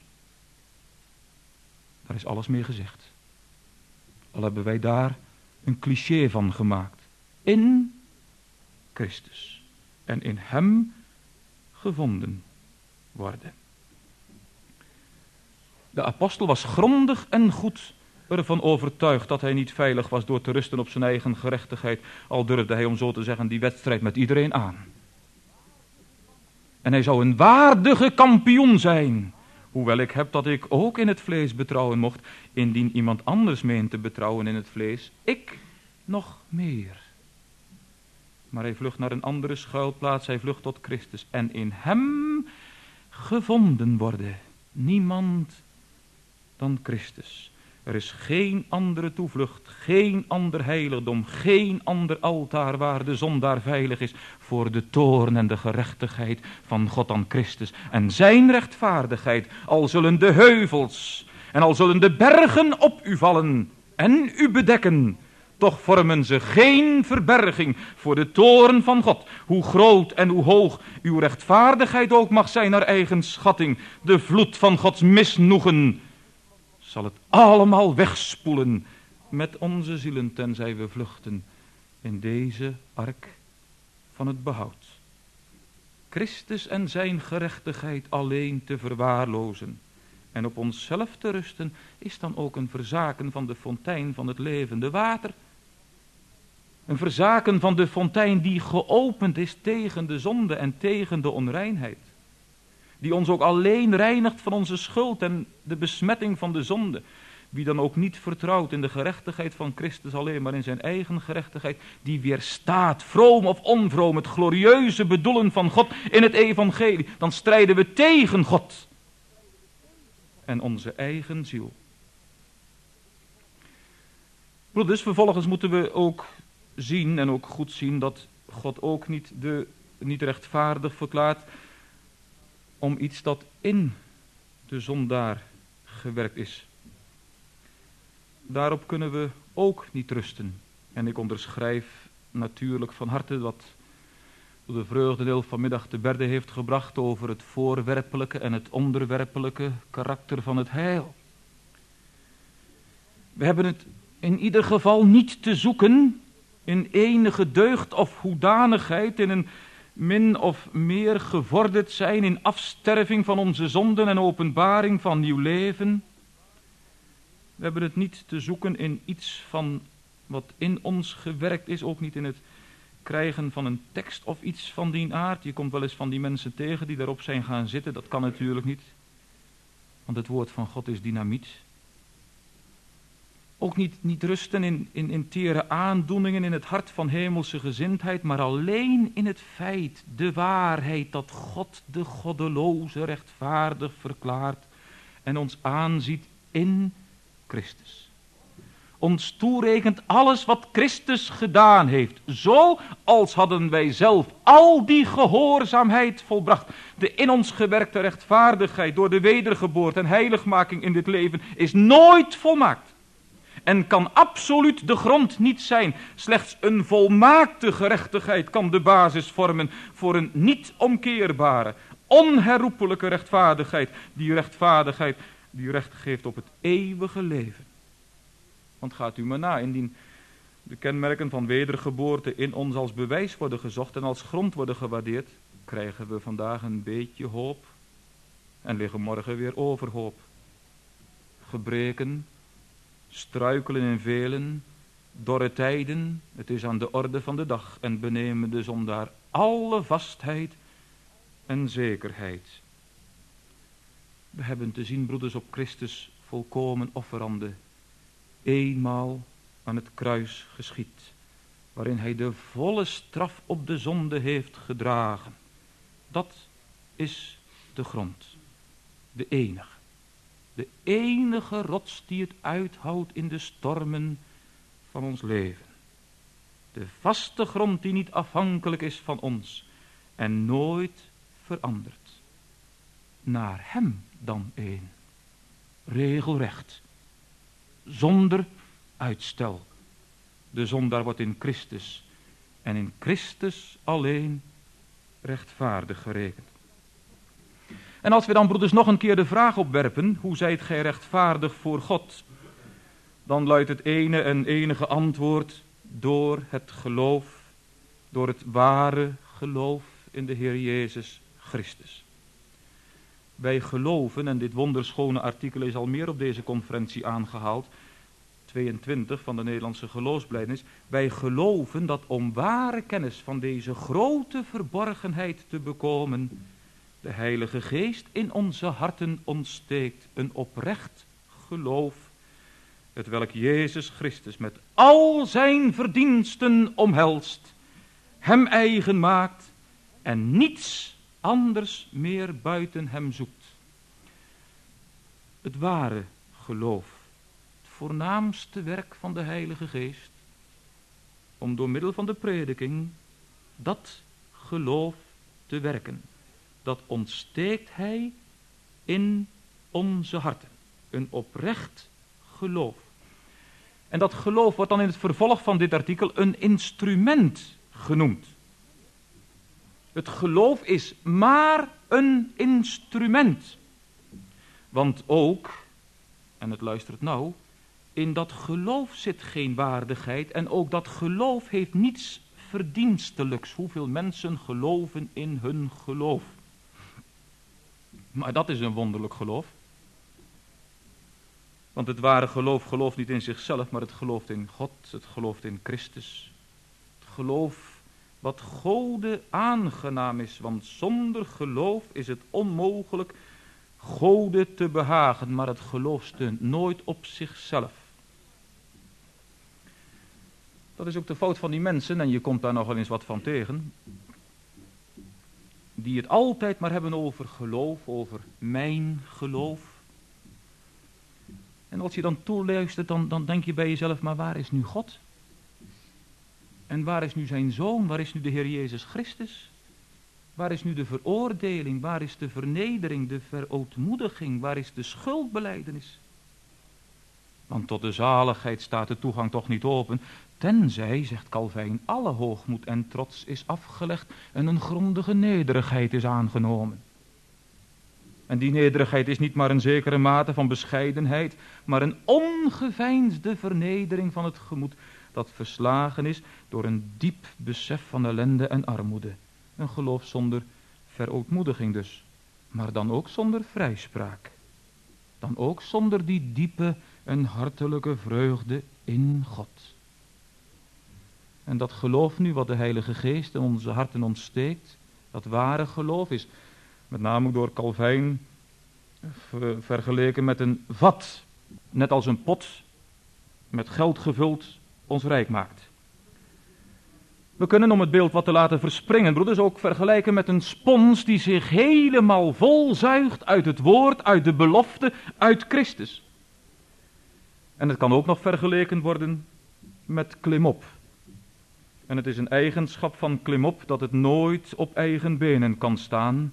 Daar is alles mee gezegd. Al hebben wij daar een cliché van gemaakt. In Christus. En in hem gevonden worden. De apostel was grondig en goed ervan overtuigd dat hij niet veilig was door te rusten op zijn eigen gerechtigheid. Al durfde hij, om zo te zeggen, die wedstrijd met iedereen aan. En hij zou een waardige kampioen zijn. Hoewel ik heb dat ik ook in het vlees betrouwen mocht, indien iemand anders meent te betrouwen in het vlees, ik nog meer. Maar hij vlucht naar een andere schuilplaats, hij vlucht tot Christus. En in hem gevonden worden. Niemand dan Christus. Er is geen andere toevlucht, geen ander heiligdom, geen ander altaar waar de zondaar veilig is voor de toorn en de gerechtigheid van God dan Christus. En zijn rechtvaardigheid, al zullen de heuvels en al zullen de bergen op u vallen en u bedekken, toch vormen ze geen verberging voor de toorn van God. Hoe groot en hoe hoog uw rechtvaardigheid ook mag zijn naar eigen schatting, de vloed van Gods misnoegen zal het allemaal wegspoelen met onze zielen, tenzij we vluchten in deze ark van het behoud. Christus en zijn gerechtigheid alleen te verwaarlozen en op onszelf te rusten, is dan ook een verzaken van de fontein van het levende water. Een verzaken van de fontein die geopend is tegen de zonde en tegen de onreinheid. Die ons ook alleen reinigt van onze schuld en de besmetting van de zonde. Wie dan ook niet vertrouwt in de gerechtigheid van Christus alleen, maar in zijn eigen gerechtigheid, die weerstaat, vroom of onvroom, het glorieuze bedoelen van God in het evangelie. Dan strijden we tegen God en onze eigen ziel. Broeders, vervolgens moeten we ook zien en ook goed zien dat God ook niet, de, niet rechtvaardig verklaart om iets dat in de zondaar gewerkt is. Daarop kunnen we ook niet rusten. En ik onderschrijf natuurlijk van harte wat de vreugdedeel vanmiddag te berde heeft gebracht over het voorwerpelijke en het onderwerpelijke karakter van het heil. We hebben het in ieder geval niet te zoeken in enige deugd of hoedanigheid, in een min of meer gevorderd zijn in afsterving van onze zonden en openbaring van nieuw leven. We hebben het niet te zoeken in iets van wat in ons gewerkt is, ook niet in het krijgen van een tekst of iets van die aard. Je komt wel eens van die mensen tegen die daarop zijn gaan zitten, dat kan natuurlijk niet, want het woord van God is dynamiet. Ook niet, niet rusten in, in, in tere aandoeningen in het hart van hemelse gezindheid, maar alleen in het feit, de waarheid dat God de goddeloze rechtvaardig verklaart en ons aanziet in Christus. Ons toerekent alles wat Christus gedaan heeft, zo als hadden wij zelf al die gehoorzaamheid volbracht. De in ons gewerkte rechtvaardigheid door de wedergeboorte en heiligmaking in dit leven is nooit volmaakt. En kan absoluut de grond niet zijn. Slechts een volmaakte gerechtigheid kan de basis vormen voor een niet omkeerbare, onherroepelijke rechtvaardigheid. Die rechtvaardigheid die recht geeft op het eeuwige leven. Want gaat u maar na, indien de kenmerken van wedergeboorte in ons als bewijs worden gezocht en als grond worden gewaardeerd, krijgen we vandaag een beetje hoop en liggen morgen weer overhoop. Gebreken, struikelen in velen, dorre tijden, het is aan de orde van de dag en benemen de zondaar alle vastheid en zekerheid. We hebben te zien, broeders, op Christus volkomen offerande, eenmaal aan het kruis geschied, waarin hij de volle straf op de zonde heeft gedragen. Dat is de grond, de enige. De enige rots die het uithoudt in de stormen van ons leven. De vaste grond die niet afhankelijk is van ons en nooit verandert. Naar hem dan een. Regelrecht. Zonder uitstel. De zondaar wordt in Christus en in Christus alleen rechtvaardig gerekend. En als we dan, broeders, nog een keer de vraag opwerpen, hoe zijt gij rechtvaardig voor God? Dan luidt het ene en enige antwoord, door het geloof, door het ware geloof in de Heer Jezus Christus. Wij geloven, en dit wonderschone artikel is al meer op deze conferentie aangehaald, tweeëntwintig van de Nederlandse geloofsbelijdenis, wij geloven dat om ware kennis van deze grote verborgenheid te bekomen, de Heilige Geest in onze harten ontsteekt, een oprecht geloof, hetwelk Jezus Christus met al zijn verdiensten omhelst, hem eigen maakt en niets anders meer buiten hem zoekt. Het ware geloof, het voornaamste werk van de Heilige Geest, om door middel van de prediking dat geloof te werken. Dat ontsteekt hij in onze harten. Een oprecht geloof. En dat geloof wordt dan in het vervolg van dit artikel een instrument genoemd. Het geloof is maar een instrument. Want ook, en het luistert nou, in dat geloof zit geen waardigheid en ook dat geloof heeft niets verdienstelijks. Hoeveel mensen geloven in hun geloof. Maar dat is een wonderlijk geloof. Want het ware geloof gelooft niet in zichzelf, maar het gelooft in God, het gelooft in Christus. Het geloof wat Gode aangenaam is, want zonder geloof is het onmogelijk Gode te behagen, maar het geloof steunt nooit op zichzelf. Dat is ook de fout van die mensen, en je komt daar nog wel eens wat van tegen, die het altijd maar hebben over geloof, over mijn geloof. En als je dan toeluistert, dan, dan denk je bij jezelf, maar waar is nu God? En waar is nu zijn Zoon? Waar is nu de Heer Jezus Christus? Waar is nu de veroordeling? Waar is de vernedering, de verootmoediging? Waar is de schuldbelijdenis? Want tot de zaligheid staat de toegang toch niet open, tenzij, zegt Calvijn, alle hoogmoed en trots is afgelegd en een grondige nederigheid is aangenomen. En die nederigheid is niet maar een zekere mate van bescheidenheid, maar een ongeveinsde vernedering van het gemoed, dat verslagen is door een diep besef van ellende en armoede. Een geloof zonder verootmoediging dus, maar dan ook zonder vrijspraak. Dan ook zonder die diepe en hartelijke vreugde in God. En dat geloof nu wat de Heilige Geest in onze harten ontsteekt, dat ware geloof is met name door Calvijn vergeleken met een vat, net als een pot met geld gevuld ons rijk maakt. We kunnen, om het beeld wat te laten verspringen, broeders, ook vergelijken met een spons die zich helemaal volzuigt uit het woord, uit de belofte, uit Christus. En het kan ook nog vergeleken worden met klimop. En het is een eigenschap van klimop dat het nooit op eigen benen kan staan,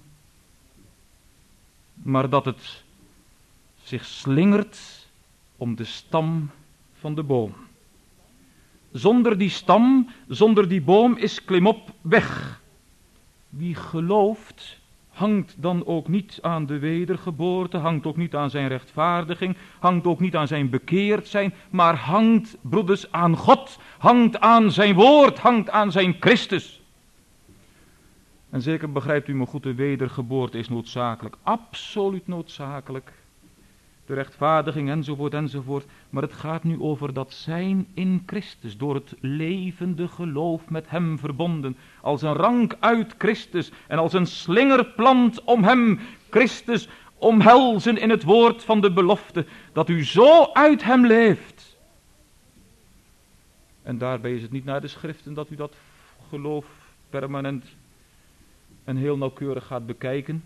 maar dat het zich slingert om de stam van de boom. Zonder die stam, zonder die boom is klimop weg. Wie gelooft, hangt dan ook niet aan de wedergeboorte, hangt ook niet aan zijn rechtvaardiging, hangt ook niet aan zijn bekeerd zijn, maar hangt, broeders, aan God, hangt aan zijn woord, hangt aan zijn Christus. En zeker begrijpt u me goed, de wedergeboorte is noodzakelijk, absoluut noodzakelijk. De rechtvaardiging enzovoort enzovoort. Maar het gaat nu over dat zijn in Christus, door het levende geloof met hem verbonden. Als een rank uit Christus en als een slingerplant om hem, Christus, omhelzen in het woord van de belofte. Dat u zo uit hem leeft. En daarbij is het niet naar de schriften dat u dat geloof permanent en heel nauwkeurig gaat bekijken.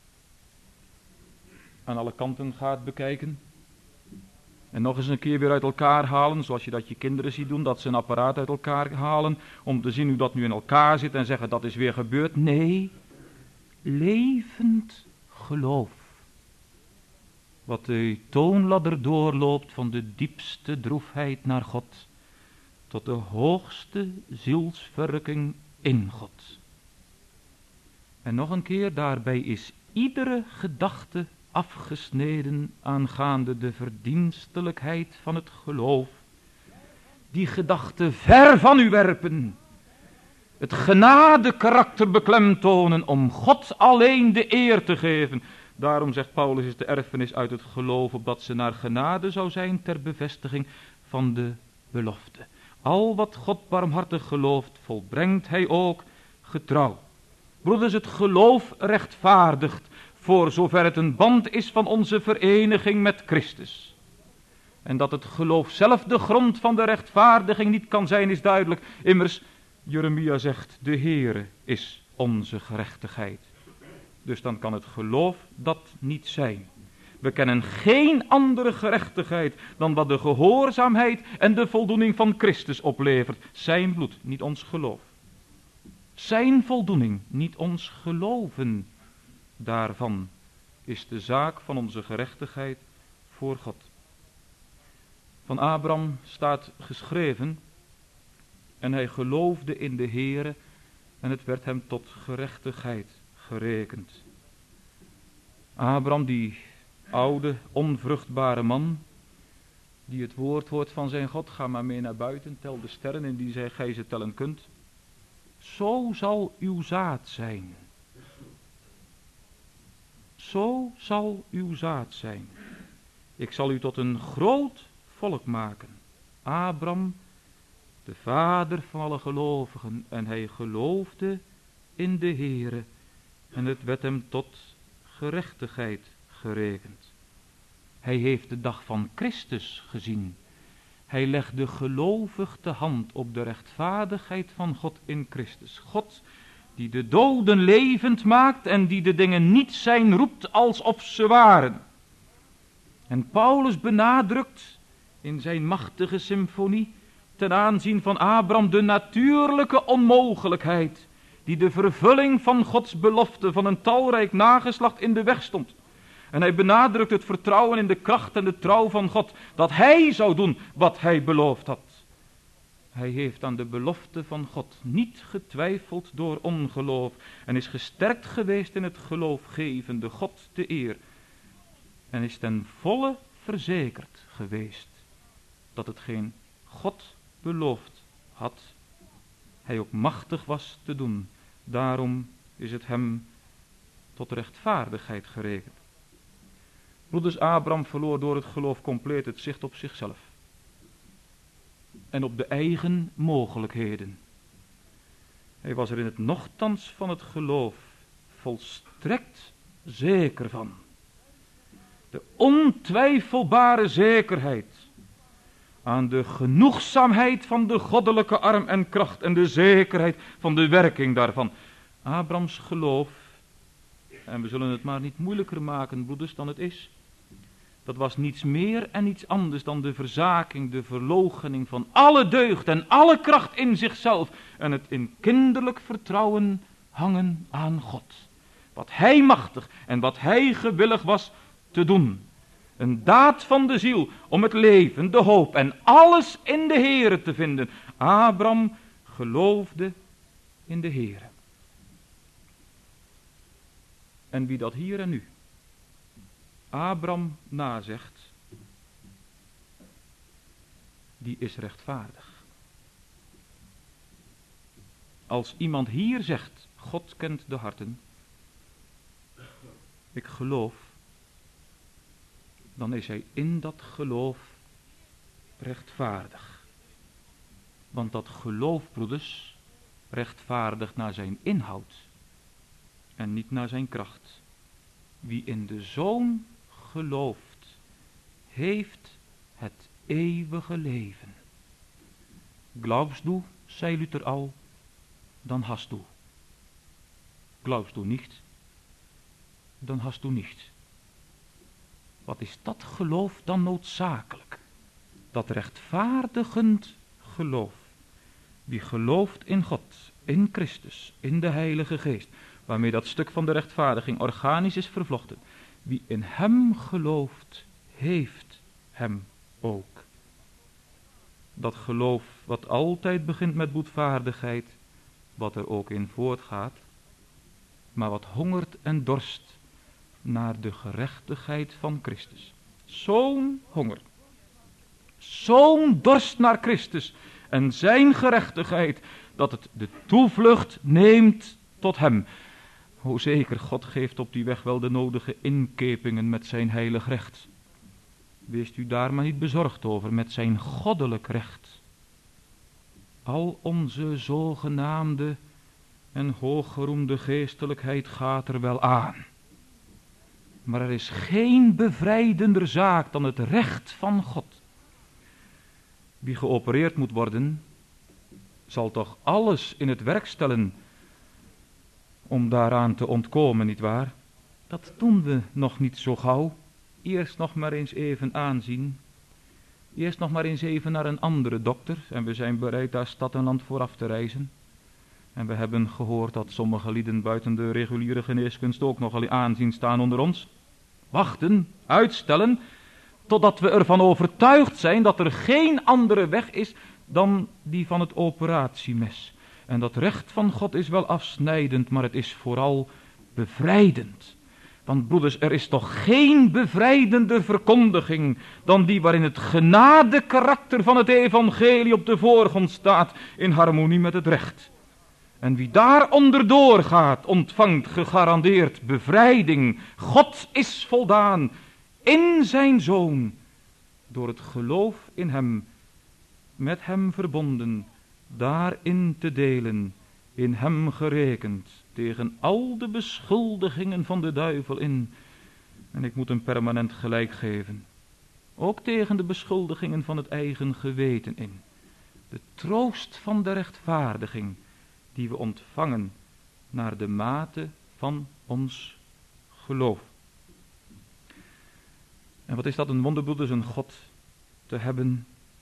Aan alle kanten gaat bekijken. En nog eens een keer weer uit elkaar halen, zoals je dat je kinderen ziet doen, dat ze een apparaat uit elkaar halen, om te zien hoe dat nu in elkaar zit en zeggen dat is weer gebeurd. Nee, levend geloof. Wat de toonladder doorloopt van de diepste droefheid naar God, tot de hoogste zielsverrukking in God. En nog een keer, daarbij is iedere gedachte afgesneden aangaande de verdienstelijkheid van het geloof. Die gedachten ver van u werpen. Het genade karakter beklemtonen om God alleen de eer te geven. Daarom zegt Paulus is de erfenis uit het geloof opdat ze naar genade zou zijn ter bevestiging van de belofte. Al wat God barmhartig gelooft volbrengt hij ook getrouw. Broeders, het geloof rechtvaardigt, voor zover het een band is van onze vereniging met Christus. En dat het geloof zelf de grond van de rechtvaardiging niet kan zijn, is duidelijk. Immers, Jeremia zegt, de Heere is onze gerechtigheid. Dus dan kan het geloof dat niet zijn. We kennen geen andere gerechtigheid dan wat de gehoorzaamheid en de voldoening van Christus oplevert. Zijn bloed, niet ons geloof. Zijn voldoening, niet ons geloven. Daarvan is de zaak van onze gerechtigheid voor God. Van Abraham staat geschreven, en hij geloofde in de Heere, en het werd hem tot gerechtigheid gerekend. Abraham, die oude, onvruchtbare man, die het woord hoort van zijn God, ga maar mee naar buiten, tel de sterren in die gij ze tellen kunt. zo zal uw zaad zijn. Zo zal uw zaad zijn. Ik zal u tot een groot volk maken. Abram, de vader van alle gelovigen, en hij geloofde in de Heere, en het werd hem tot gerechtigheid gerekend. Hij heeft de dag van Christus gezien. Hij legde gelovig de hand op de rechtvaardigheid van God in Christus. God die de doden levend maakt en die de dingen niet zijn roept alsof ze waren. En Paulus benadrukt in zijn machtige symfonie ten aanzien van Abraham de natuurlijke onmogelijkheid die de vervulling van Gods belofte van een talrijk nageslacht in de weg stond. En hij benadrukt het vertrouwen in de kracht en de trouw van God, dat hij zou doen wat hij beloofd had. Hij heeft aan de belofte van God niet getwijfeld door ongeloof en is gesterkt geweest in het geloofgevende God de eer. En is ten volle verzekerd geweest dat hetgeen God beloofd had, hij ook machtig was te doen. Daarom is het hem tot rechtvaardigheid gerekend. Broeders, Abraham verloor door het geloof compleet het zicht op zichzelf. En op de eigen mogelijkheden. Hij was er in het nochtans van het geloof volstrekt zeker van. De ontwijfelbare zekerheid aan de genoegzaamheid van de goddelijke arm en kracht en de zekerheid van de werking daarvan. Abrahams geloof, en we zullen het maar niet moeilijker maken, broeders, dan het is. Dat was niets meer en niets anders dan de verzaking, de verloochening van alle deugd en alle kracht in zichzelf. En het in kinderlijk vertrouwen hangen aan God. Wat hij machtig en wat hij gewillig was te doen. Een daad van de ziel om het leven, de hoop en alles in de Heere te vinden. Abraham geloofde in de Heere. En wie dat hier en nu Abraham nazegt, die is rechtvaardig. Als iemand hier zegt, God kent de harten, ik geloof, dan is hij in dat geloof rechtvaardig. Want dat geloof, broeders, rechtvaardigt naar zijn inhoud en niet naar zijn kracht. Wie in de Zoon gelooft, heeft het eeuwige leven. Glaubst du, zei Luther al, dan hast du. Glaubst du nicht, dan hast du nicht. Wat is dat geloof dan noodzakelijk? Dat rechtvaardigend geloof. Wie gelooft in God, in Christus, in de Heilige Geest, waarmee dat stuk van de rechtvaardiging organisch is vervlochten. Wie in hem gelooft, heeft hem ook. Dat geloof wat altijd begint met boetvaardigheid, wat er ook in voortgaat, maar wat hongert en dorst naar de gerechtigheid van Christus. Zo'n honger, zo'n dorst naar Christus en zijn gerechtigheid, dat het de toevlucht neemt tot hem. Hoe zeker, God geeft op die weg wel de nodige inkepingen met zijn heilig recht. Wees u daar maar niet bezorgd over, met zijn goddelijk recht. Al onze zogenaamde en hooggeroemde geestelijkheid gaat er wel aan. Maar er is geen bevrijdender zaak dan het recht van God. Wie geopereerd moet worden, zal toch alles in het werk stellen om daaraan te ontkomen, nietwaar? Dat doen we nog niet zo gauw. Eerst nog maar eens even aanzien. Eerst nog maar eens even naar een andere dokter. En we zijn bereid daar stad en land vooraf te reizen. En we hebben gehoord dat sommige lieden buiten de reguliere geneeskunst ook nogal aanzien staan onder ons. Wachten, uitstellen, totdat we ervan overtuigd zijn dat er geen andere weg is dan die van het operatiemes. En dat recht van God is wel afsnijdend, maar het is vooral bevrijdend. Want broeders, er is toch geen bevrijdender verkondiging dan die waarin het genadekarakter van het evangelie op de voorgrond staat in harmonie met het recht. En wie daar onderdoor gaat, ontvangt gegarandeerd bevrijding. God is voldaan in zijn Zoon, door het geloof in hem, met hem verbonden, daarin te delen, in hem gerekend, tegen al de beschuldigingen van de duivel in. En ik moet hem permanent gelijk geven, ook tegen de beschuldigingen van het eigen geweten in. De troost van de rechtvaardiging, die we ontvangen naar de mate van ons geloof. En wat is dat een wonderbroeders, een God te hebben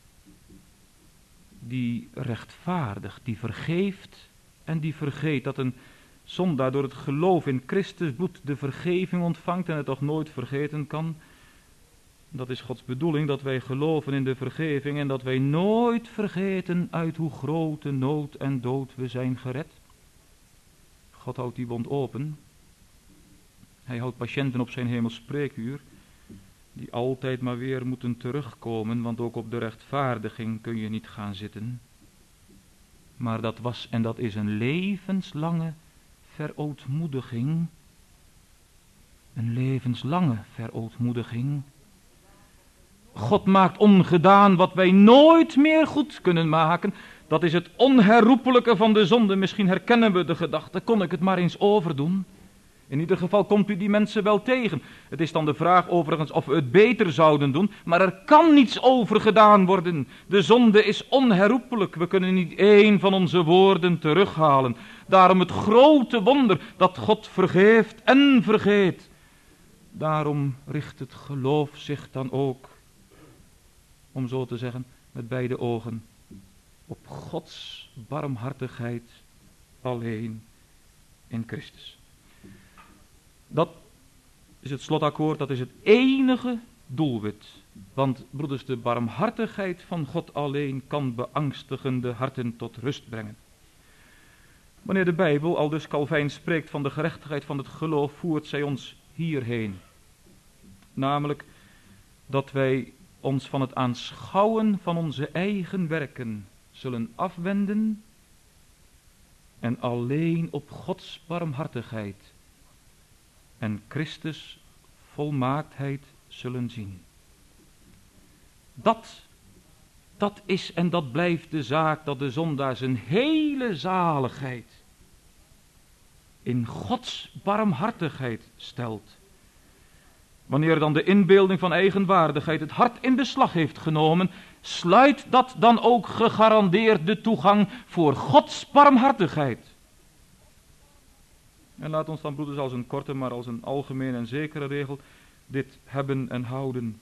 die rechtvaardigt, die vergeeft en die vergeet. Dat een zondaar door het geloof in Christus bloed de vergeving ontvangt en het toch nooit vergeten kan. Dat is Gods bedoeling, dat wij geloven in de vergeving en dat wij nooit vergeten uit hoe grote nood en dood we zijn gered. God houdt die wond open. Hij houdt patiënten op zijn hemels spreekuur, die altijd maar weer moeten terugkomen, want ook op de rechtvaardiging kun je niet gaan zitten. Maar dat was en dat is een levenslange verootmoediging. Een levenslange verootmoediging. God maakt ongedaan wat wij nooit meer goed kunnen maken. Dat is het onherroepelijke van de zonde. Misschien herkennen we de gedachte, kon ik het maar eens overdoen? In ieder geval komt u die mensen wel tegen. Het is dan de vraag overigens of we het beter zouden doen, maar er kan niets over gedaan worden. De zonde is onherroepelijk. We kunnen niet één van onze woorden terughalen. Daarom het grote wonder dat God vergeeft en vergeet. Daarom richt het geloof zich dan ook, om zo te zeggen, met beide ogen op Gods barmhartigheid alleen in Christus. Dat is het slotakkoord, dat is het enige doelwit. Want broeders, de barmhartigheid van God alleen kan beangstigende harten tot rust brengen. Wanneer de Bijbel, aldus Calvijn, spreekt van de gerechtigheid van het geloof, voert zij ons hierheen. Namelijk dat wij ons van het aanschouwen van onze eigen werken zullen afwenden en alleen op Gods barmhartigheid en Christus volmaaktheid zullen zien. Dat, dat is en dat blijft de zaak dat de zondaar zijn hele zaligheid in Gods barmhartigheid stelt. Wanneer dan de inbeelding van eigenwaardigheid het hart in beslag heeft genomen, sluit dat dan ook gegarandeerd de toegang voor Gods barmhartigheid. En laat ons dan, broeders, als een korte, maar als een algemene en zekere regel dit hebben en houden.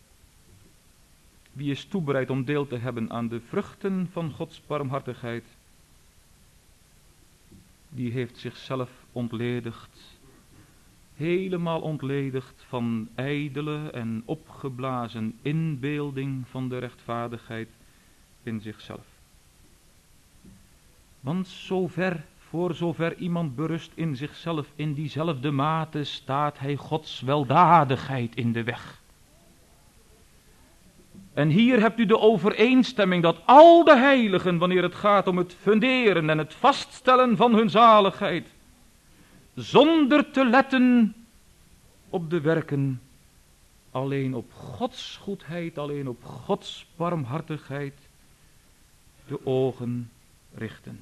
Wie is toebereid om deel te hebben aan de vruchten van Gods barmhartigheid, die heeft zichzelf ontledigd, helemaal ontledigd van ijdele en opgeblazen inbeelding van de rechtvaardigheid in zichzelf. Want zover, voor zover iemand berust in zichzelf, in diezelfde mate staat hij Gods weldadigheid in de weg. En hier hebt u de overeenstemming dat al de heiligen, wanneer het gaat om het funderen en het vaststellen van hun zaligheid, zonder te letten op de werken, alleen op Gods goedheid, alleen op Gods barmhartigheid, de ogen richten.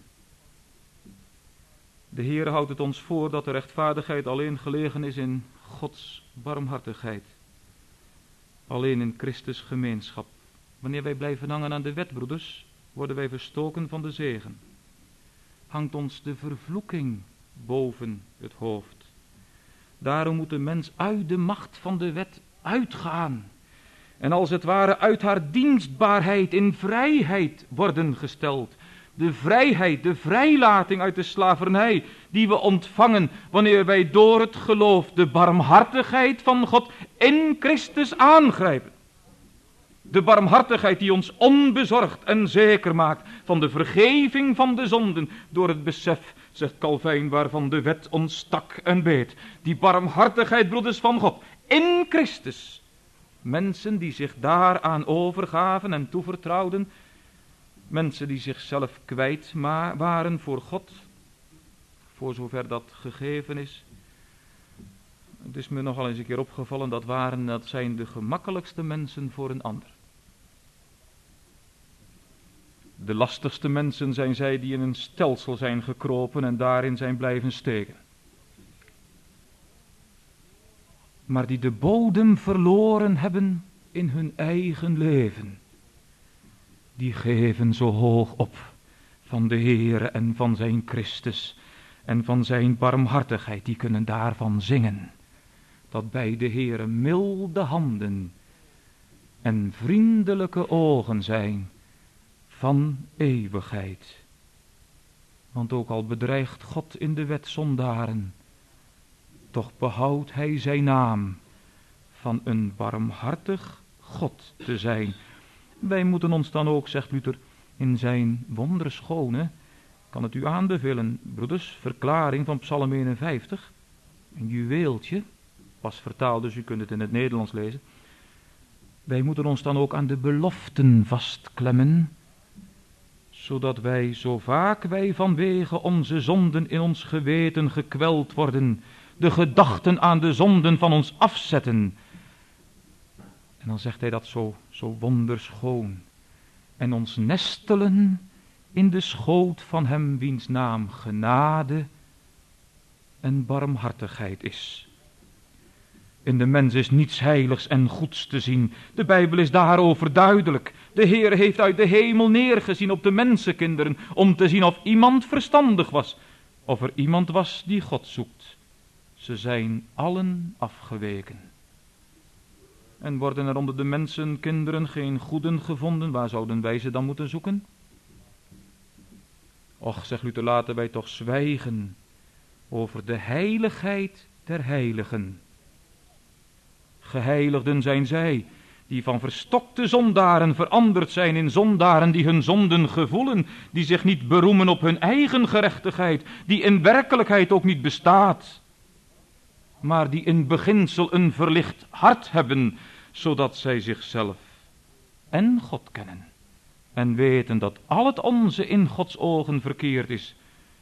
De Heer houdt het ons voor dat de rechtvaardigheid alleen gelegen is in Gods barmhartigheid. Alleen in Christus gemeenschap. Wanneer wij blijven hangen aan de wet, broeders, worden wij verstoken van de zegen. Hangt ons de vervloeking boven het hoofd. Daarom moet de mens uit de macht van de wet uitgaan. En als het ware uit haar dienstbaarheid in vrijheid worden gesteld. De vrijheid, de vrijlating uit de slavernij die we ontvangen wanneer wij door het geloof de barmhartigheid van God in Christus aangrijpen. De barmhartigheid die ons onbezorgd en zeker maakt van de vergeving van de zonden door het besef, zegt Calvijn, waarvan de wet ons stak en beet. Die barmhartigheid, broeders van God, in Christus. Mensen die zich daaraan overgaven en toevertrouwden. Mensen die zichzelf kwijt waren voor God. voor zover dat gegeven is. Het is me nogal eens een keer opgevallen, dat waren, dat zijn de gemakkelijkste mensen voor een ander. De lastigste mensen zijn zij die in een stelsel zijn gekropen en daarin zijn blijven steken. Maar die de bodem verloren hebben in hun eigen leven. Die geven zo hoog op van de Heere en van zijn Christus en van zijn barmhartigheid. Die kunnen daarvan zingen. Dat bij de Heere milde handen en vriendelijke ogen zijn van eeuwigheid. Want ook al bedreigt God in de wet zondaren, toch behoudt hij zijn naam van een barmhartig God te zijn. Wij moeten ons dan ook, zegt Luther, in zijn wonderschone, kan het u aanbevelen, broeders, verklaring van Psalm eenenvijftig, een juweeltje, pas vertaald, dus u kunt het in het Nederlands lezen. Wij moeten ons dan ook aan de beloften vastklemmen, zodat wij, zo vaak wij vanwege onze zonden in ons geweten gekweld worden, de gedachten aan de zonden van ons afzetten. En dan zegt hij dat zo, zo wonderschoon. En ons nestelen in de schoot van hem wiens naam genade en barmhartigheid is. In de mens is niets heiligs en goeds te zien. De Bijbel is daarover duidelijk. De Heer heeft uit de hemel neergezien op de mensenkinderen om te zien of iemand verstandig was, of er iemand was die God zoekt. Ze zijn allen afgeweken. En worden er onder de mensenkinderen geen goeden gevonden, waar zouden wij ze dan moeten zoeken? Och, zegt Luther, laten wij toch zwijgen over de heiligheid der heiligen. Geheiligden zijn zij, die van verstokte zondaren veranderd zijn in zondaren die hun zonden gevoelen, die zich niet beroemen op hun eigen gerechtigheid, die in werkelijkheid ook niet bestaat, maar die in beginsel een verlicht hart hebben, zodat zij zichzelf en God kennen en weten dat al het onze in Gods ogen verkeerd is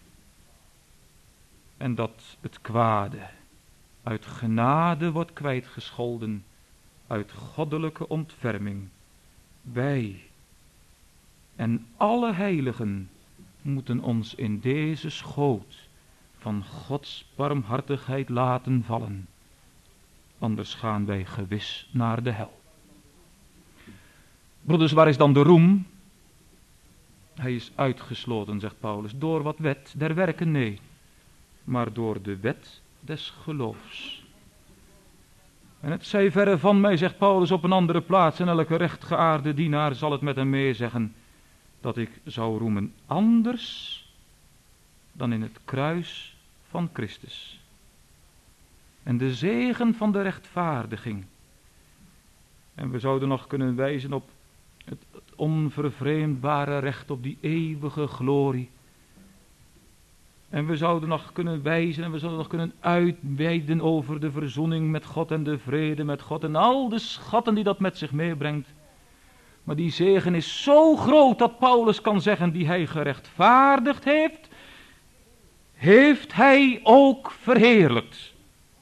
en dat het kwade uit genade wordt kwijtgescholden, uit goddelijke ontferming. Wij en alle heiligen moeten ons in deze schoot van Gods barmhartigheid laten vallen. Anders gaan wij gewis naar de hel. Broeders, waar is dan de roem? Hij is uitgesloten, zegt Paulus, door wat wet der werken? Nee, maar door de wet des geloofs. En het zij verre van mij, zegt Paulus op een andere plaats, en elke rechtgeaarde dienaar zal het met hem meezeggen, dat ik zou roemen anders dan in het kruis van Christus. En de zegen van de rechtvaardiging. En we zouden nog kunnen wijzen op het, het onvervreemdbare recht op die eeuwige glorie. En we zouden nog kunnen wijzen en we zouden nog kunnen uitweiden over de verzoening met God en de vrede met God en al de schatten die dat met zich meebrengt. Maar die zegen is zo groot dat Paulus kan zeggen, die hij gerechtvaardigd heeft, heeft hij ook verheerlijkt.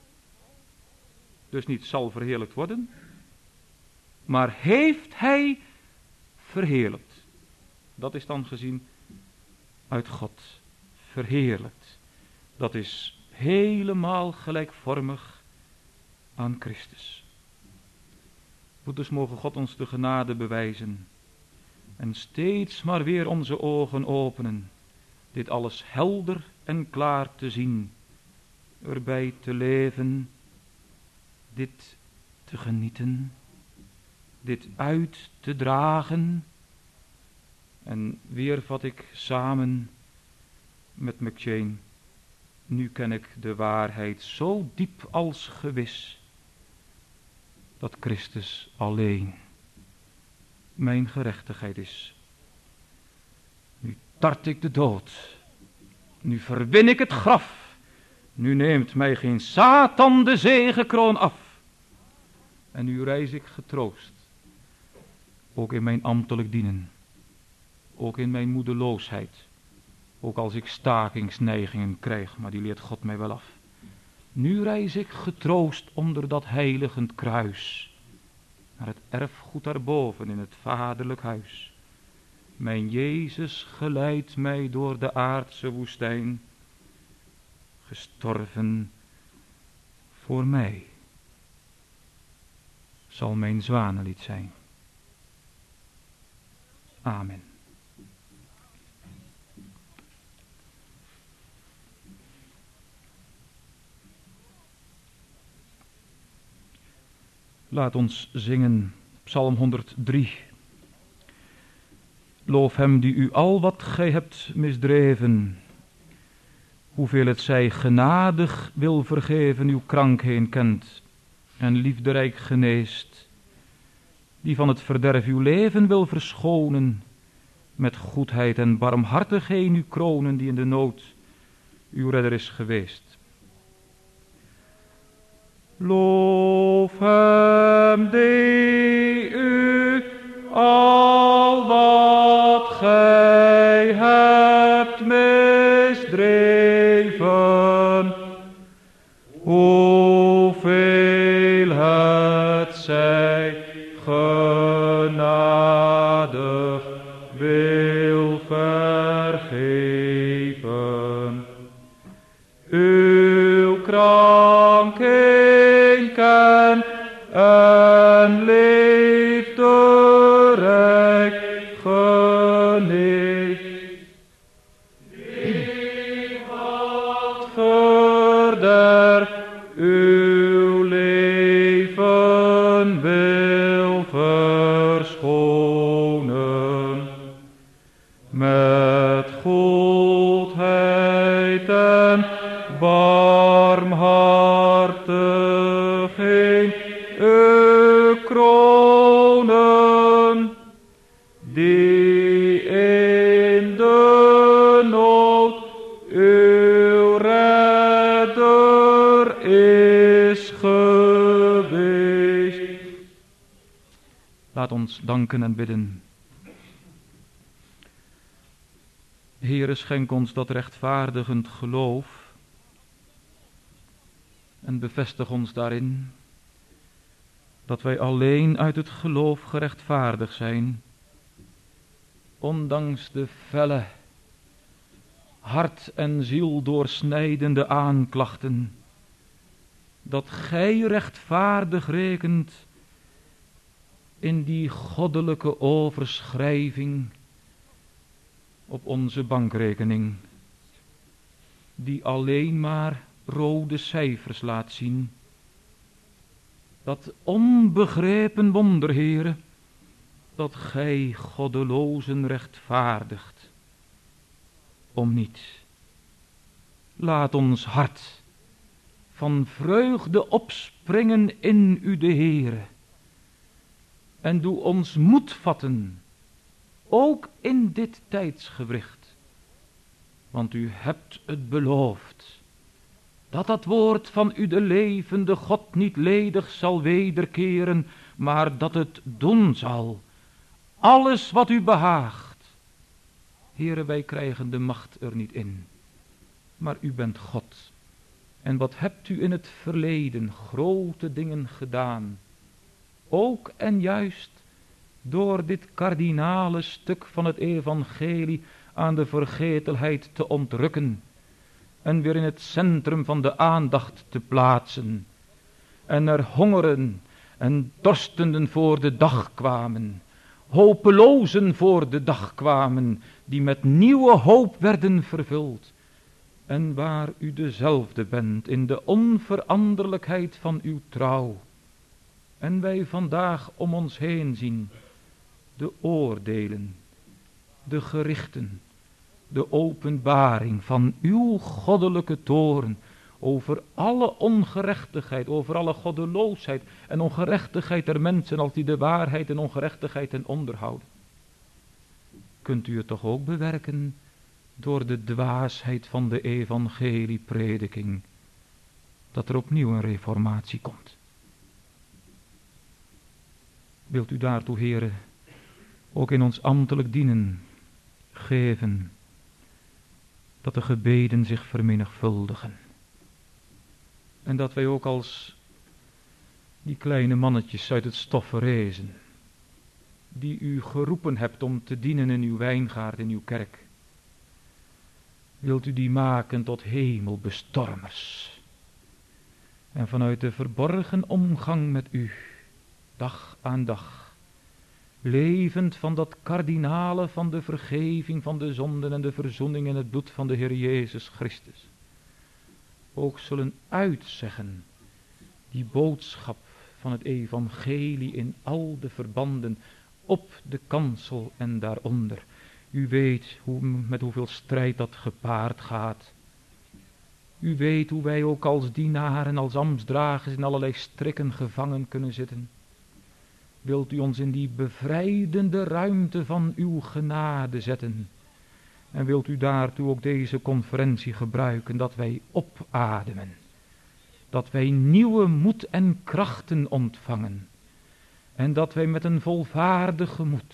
Dus niet zal verheerlijkt worden, maar heeft hij verheerlijkt. Dat is dan gezien uit God verheerlijkt. Dat is helemaal gelijkvormig aan Christus. Dus mogen God ons de genade bewijzen en steeds maar weer onze ogen openen, dit alles helder en klaar te zien, erbij te leven, dit te genieten, dit uit te dragen. En weer vat ik samen met McCheyne, nu ken ik de waarheid zo diep als gewis, dat Christus alleen mijn gerechtigheid is. Nu tart ik de dood, nu verwin ik het graf, nu neemt mij geen Satan de zegekroon af. En nu reis ik getroost, ook in mijn ambtelijk dienen, ook in mijn moedeloosheid, Ook als ik stakingsneigingen krijg, maar die leert God mij wel af. Nu reis ik getroost onder dat heiligend kruis, naar het erfgoed daarboven in het vaderlijk huis. Mijn Jezus geleidt mij door de aardse woestijn, gestorven voor mij, zal mijn zwanenlied zijn. Amen. Laat ons zingen Psalm honderddrie. Loof hem die u al wat gij hebt misdreven, hoeveel het zij genadig wil vergeven, uw krankheden kent en liefderijk geneest, die van het verderf uw leven wil verschonen, met goedheid en barmhartigheid u kronen, die in de nood uw redder is geweest. Loof hem die u al wat gij hebt misdreven, hoeveel het zij genadig wil vergeven. Uw krankheid ken en liefderijk geneest, die wat verderf uw leven wil verschonen, met goedheid en barmhartigheid u kronen, die in de nood uw redder is geweest. Laat ons danken en bidden. Heere, schenk ons dat rechtvaardigend geloof en bevestig ons daarin dat wij alleen uit het geloof gerechtvaardigd zijn, ondanks de felle, hart en ziel doorsnijdende aanklachten, dat gij rechtvaardig rekent in die goddelijke overschrijving op onze bankrekening, die alleen maar rode cijfers laat zien. Dat onbegrepen wonder, Heere, dat gij goddelozen rechtvaardigt, om niets. Laat ons hart van vreugde opspringen in u de Heere, en doe ons moed vatten, ook in dit tijdsgewricht, want u hebt het beloofd, dat dat woord van u de levende God niet ledig zal wederkeren, maar dat het doen zal, alles wat u behaagt. Heere, wij krijgen de macht er niet in, maar u bent God. En wat hebt u in het verleden grote dingen gedaan, ook en juist door dit kardinale stuk van het evangelie aan de vergetelheid te ontrukken en weer in het centrum van de aandacht te plaatsen, en er hongeren en dorstenden voor de dag kwamen, hopelozen voor de dag kwamen, die met nieuwe hoop werden vervuld, en waar u dezelfde bent in de onveranderlijkheid van uw trouw. En wij vandaag om ons heen zien de oordelen, de gerichten, de openbaring van uw goddelijke toorn over alle ongerechtigheid, over alle goddeloosheid en ongerechtigheid der mensen, als die de waarheid en ongerechtigheid ten onderhouden. Kunt u het toch ook bewerken door de dwaasheid van de evangelieprediking, dat er opnieuw een reformatie komt? Wilt u daartoe, Heere, ook in ons ambtelijk dienen geven dat de gebeden zich vermenigvuldigen. En dat wij ook als die kleine mannetjes uit het stof verrezen, die u geroepen hebt om te dienen in uw wijngaard, in uw kerk, wilt u die maken tot hemelbestormers. En vanuit de verborgen omgang met u, dag aan dag, levend van dat kardinale van de vergeving van de zonden en de verzoening in het bloed van de Heer Jezus Christus, ook zullen uitzeggen die boodschap van het evangelie in al de verbanden, op de kansel en daaronder. U weet hoe, met hoeveel strijd dat gepaard gaat. U weet hoe wij ook als dienaren, als ambtsdragers in allerlei strikken gevangen kunnen zitten. Wilt u ons in die bevrijdende ruimte van uw genade zetten? En wilt u daartoe ook deze conferentie gebruiken, dat wij opademen. Dat wij nieuwe moed en krachten ontvangen. En dat wij met een volvaardig gemoed,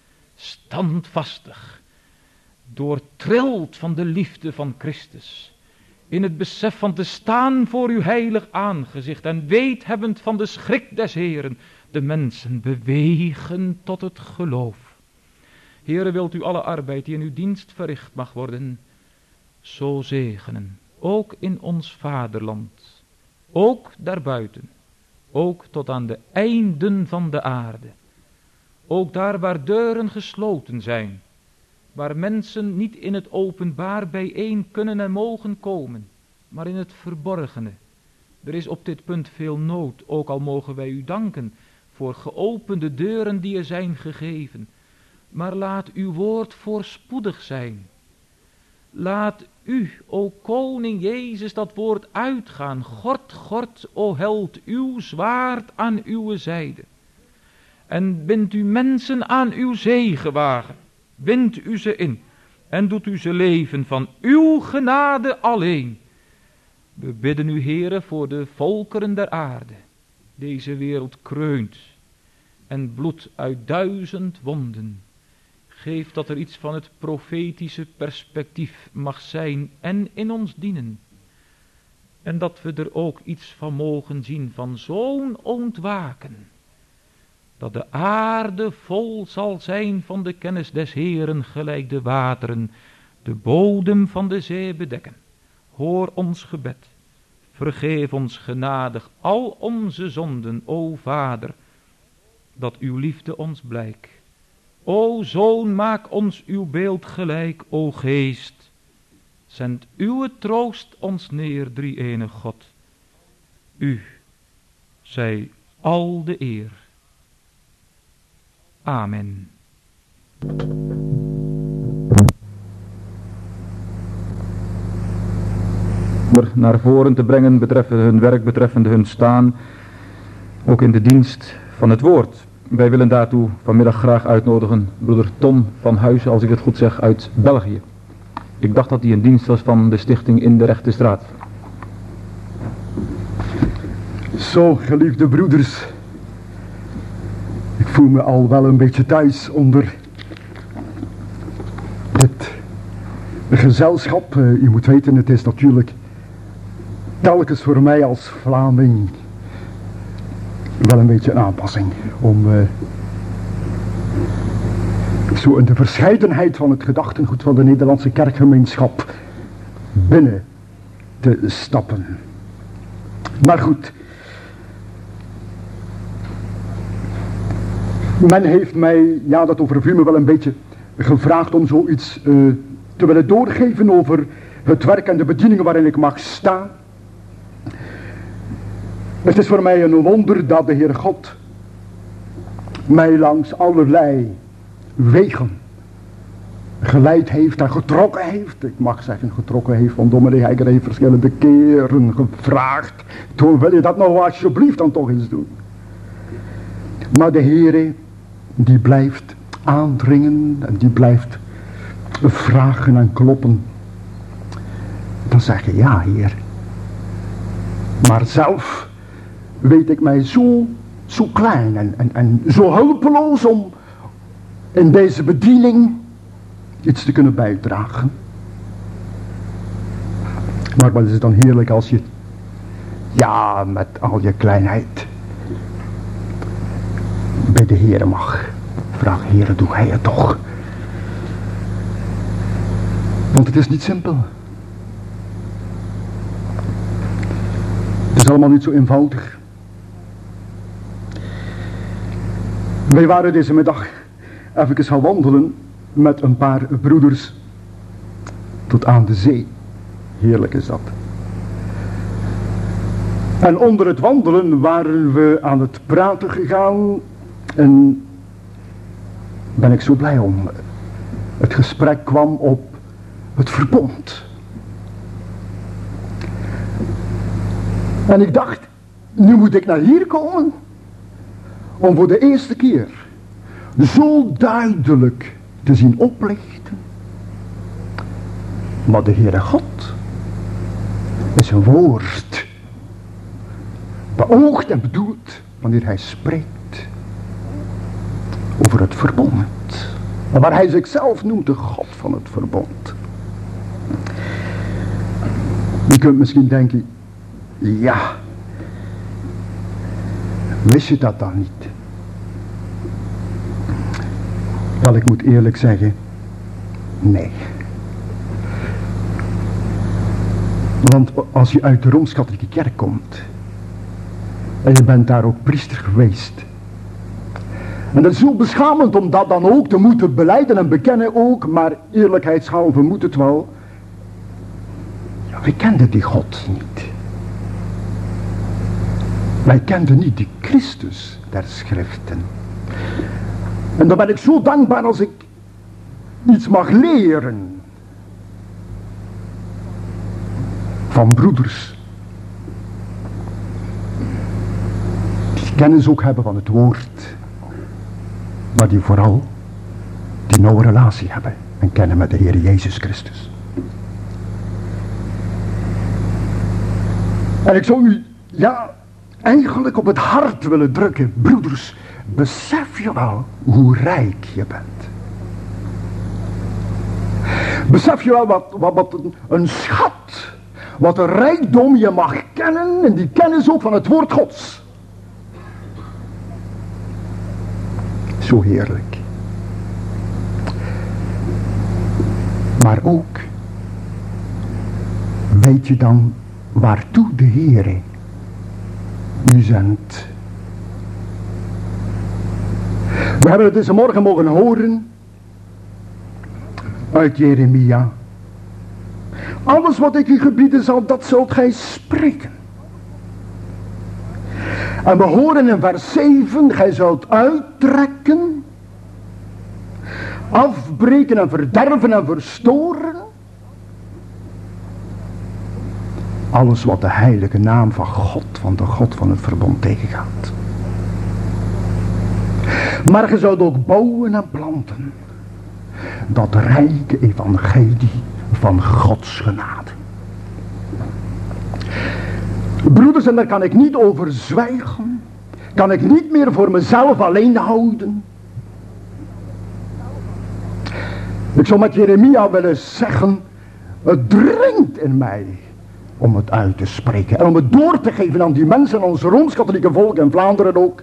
standvastig, doortrild van de liefde van Christus, in het besef van te staan voor uw heilig aangezicht en weethebbend van de schrik des Heeren, de mensen bewegen tot het geloof. Heere, wilt u alle arbeid die in uw dienst verricht mag worden, zo zegenen, ook in ons vaderland, ook daarbuiten, ook tot aan de einden van de aarde, ook daar waar deuren gesloten zijn, waar mensen niet in het openbaar bijeen kunnen en mogen komen, maar in het verborgene. Er is op dit punt veel nood, ook al mogen wij u danken voor geopende deuren die er zijn gegeven. Maar laat uw woord voorspoedig zijn. Laat u, o koning Jezus, dat woord uitgaan. Gord, gord, o held, uw zwaard aan uw zijde. En bindt u mensen aan uw zegenwagen. Bindt u ze in. En doet u ze leven van uw genade alleen. We bidden u, Heere, voor de volkeren der aarde. Deze wereld kreunt en bloedt uit duizend wonden. Geef dat er iets van het profetische perspectief mag zijn en in ons dienen. En dat we er ook iets van mogen zien van zo'n ontwaken. Dat de aarde vol zal zijn van de kennis des Heeren, gelijk de wateren de bodem van de zee bedekken. Hoor ons gebed. Vergeef ons genadig al onze zonden, o Vader, dat uw liefde ons blijkt. O Zoon, maak ons uw beeld gelijk, o Geest. Zend uw troost ons neer, drie-enige God. U zij al de eer. Amen. Naar voren te brengen betreffende hun werk, betreffende hun staan, ook in de dienst van het woord. Wij willen daartoe vanmiddag graag uitnodigen broeder Tom van Huizen, als ik het goed zeg, uit België. Ik dacht dat hij in dienst was van de stichting In de Rechte Straat. Zo, geliefde broeders, ik voel me al wel een beetje thuis onder dit gezelschap. Uh, u moet weten, het is natuurlijk telkens voor mij als Vlaming wel een beetje een aanpassing om uh, zo in de verscheidenheid van het gedachtengoed van de Nederlandse kerkgemeenschap binnen te stappen. Maar goed, men heeft mij, ja, dat overviel me wel een beetje, gevraagd om zoiets uh, te willen doorgeven over het werk en de bedieningen waarin ik mag staan. Het is voor mij een wonder dat de Heer God mij langs allerlei wegen geleid heeft en getrokken heeft. Ik mag zeggen getrokken heeft, want dominee Heiger heeft verschillende keren gevraagd. Toen wil je dat nou alsjeblieft dan toch eens doen. Maar de Heer die blijft aandringen en die blijft vragen en kloppen. Dan zeg je ja, Heer. Maar zelf weet ik mij zo, zo klein en, en, en zo hulpeloos om in deze bediening iets te kunnen bijdragen. Maar wat is het dan heerlijk als je, ja, met al je kleinheid, bij de Heere mag. Vraag, Heere, doe Hij het toch? Want het is niet simpel. Het is allemaal niet zo eenvoudig. Wij waren deze middag even gaan wandelen met een paar broeders tot aan de zee. Heerlijk is dat. En onder het wandelen waren we aan het praten gegaan en ben ik zo blij om. Het gesprek kwam op het verbond. En ik dacht, nu moet ik naar hier komen om voor de eerste keer zo duidelijk te zien oplichten. Maar de Heere God is een woord beoogt en bedoelt wanneer Hij spreekt over het verbond. Waar Hij zichzelf noemt de God van het verbond. Je kunt misschien denken, ja, wist je dat dan niet? Wel, ik moet eerlijk zeggen, nee. Want als je uit de Rooms-Katholieke Kerk komt en je bent daar ook priester geweest, en dat is zo beschamend om dat dan ook te moeten belijden en bekennen ook, maar eerlijkheidshalve moet het wel. Ja, wij kenden die God niet. Wij kenden niet die Christus der Schriften. En dan ben ik zo dankbaar als ik iets mag leren van broeders die kennis ook hebben van het woord, maar die vooral die nauwe relatie hebben en kennen met de Heer Jezus Christus. En ik zou u, ja, eigenlijk op het hart willen drukken, broeders, besef je wel hoe rijk je bent. Besef je wel wat, wat, wat een, een schat, wat een rijkdom je mag kennen, en die kennis ook van het woord Gods. Zo heerlijk. Maar ook, weet je dan waartoe de Heere u zendt? We hebben het deze morgen mogen horen uit Jeremia. Alles wat ik u gebieden zal, dat zult gij spreken. En we horen in vers zeven, gij zult uittrekken, afbreken en verderven en verstoren. Alles wat de heilige naam van God, van de God van het verbond tegengaat. Maar je zult ook bouwen en planten dat rijke evangelie van Gods genade. Broeders, en daar kan ik niet over zwijgen. Kan ik niet meer voor mezelf alleen houden. Ik zou met Jeremia willen zeggen, het dringt in mij om het uit te spreken. En om het door te geven aan die mensen, aan ons Rooms-Katholieke volk in Vlaanderen ook.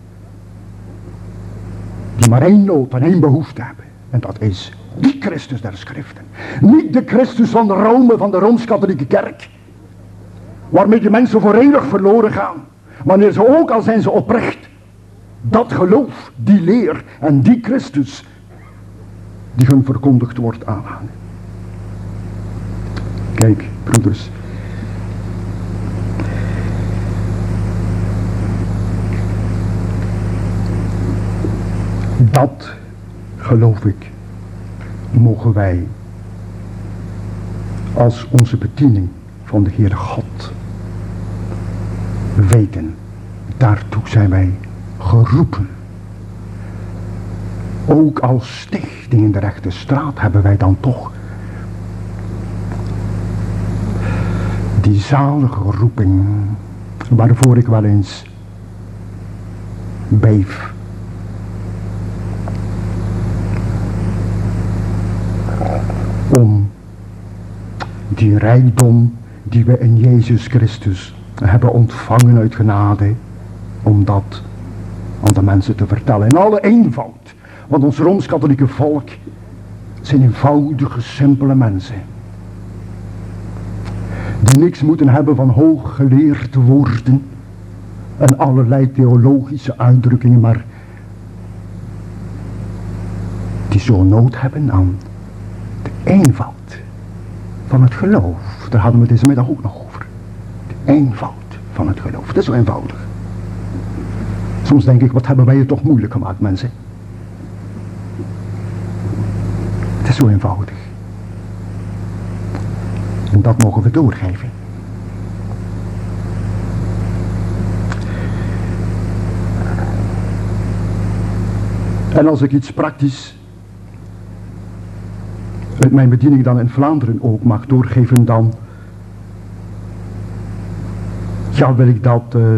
Die maar één nood en één behoefte hebben. En dat is die Christus der Schriften. Niet de Christus van de Rome, van de Rooms-Katholieke Kerk. Waarmee die mensen voor eeuwig verloren gaan. Wanneer ze ook, al zijn ze oprecht, dat geloof, die leer en die Christus die hun verkondigd wordt aanhangen. Kijk, broeders. Dat, geloof ik, mogen wij als onze bediening van de Heere God weten. Daartoe zijn wij geroepen. Ook als stichting in de rechte straat hebben wij dan toch die zalige roeping waarvoor ik wel eens beef. Om die rijkdom die we in Jezus Christus hebben ontvangen uit genade, om dat aan de mensen te vertellen. In alle eenvoud, want ons Rooms-Katholieke volk zijn eenvoudige, simpele mensen. Die niks moeten hebben van hoog geleerd worden en allerlei theologische uitdrukkingen, maar die zo nood hebben aan de eenvoud van het geloof. Daar hadden we deze middag ook nog over. De eenvoud van het geloof. Dat is zo eenvoudig. Soms denk ik, wat hebben wij het toch moeilijk gemaakt, mensen. Het is zo eenvoudig. En dat mogen we doorgeven. En als ik iets praktisch uit mijn bediening dan in Vlaanderen ook mag doorgeven, dan ja, wil ik dat uh,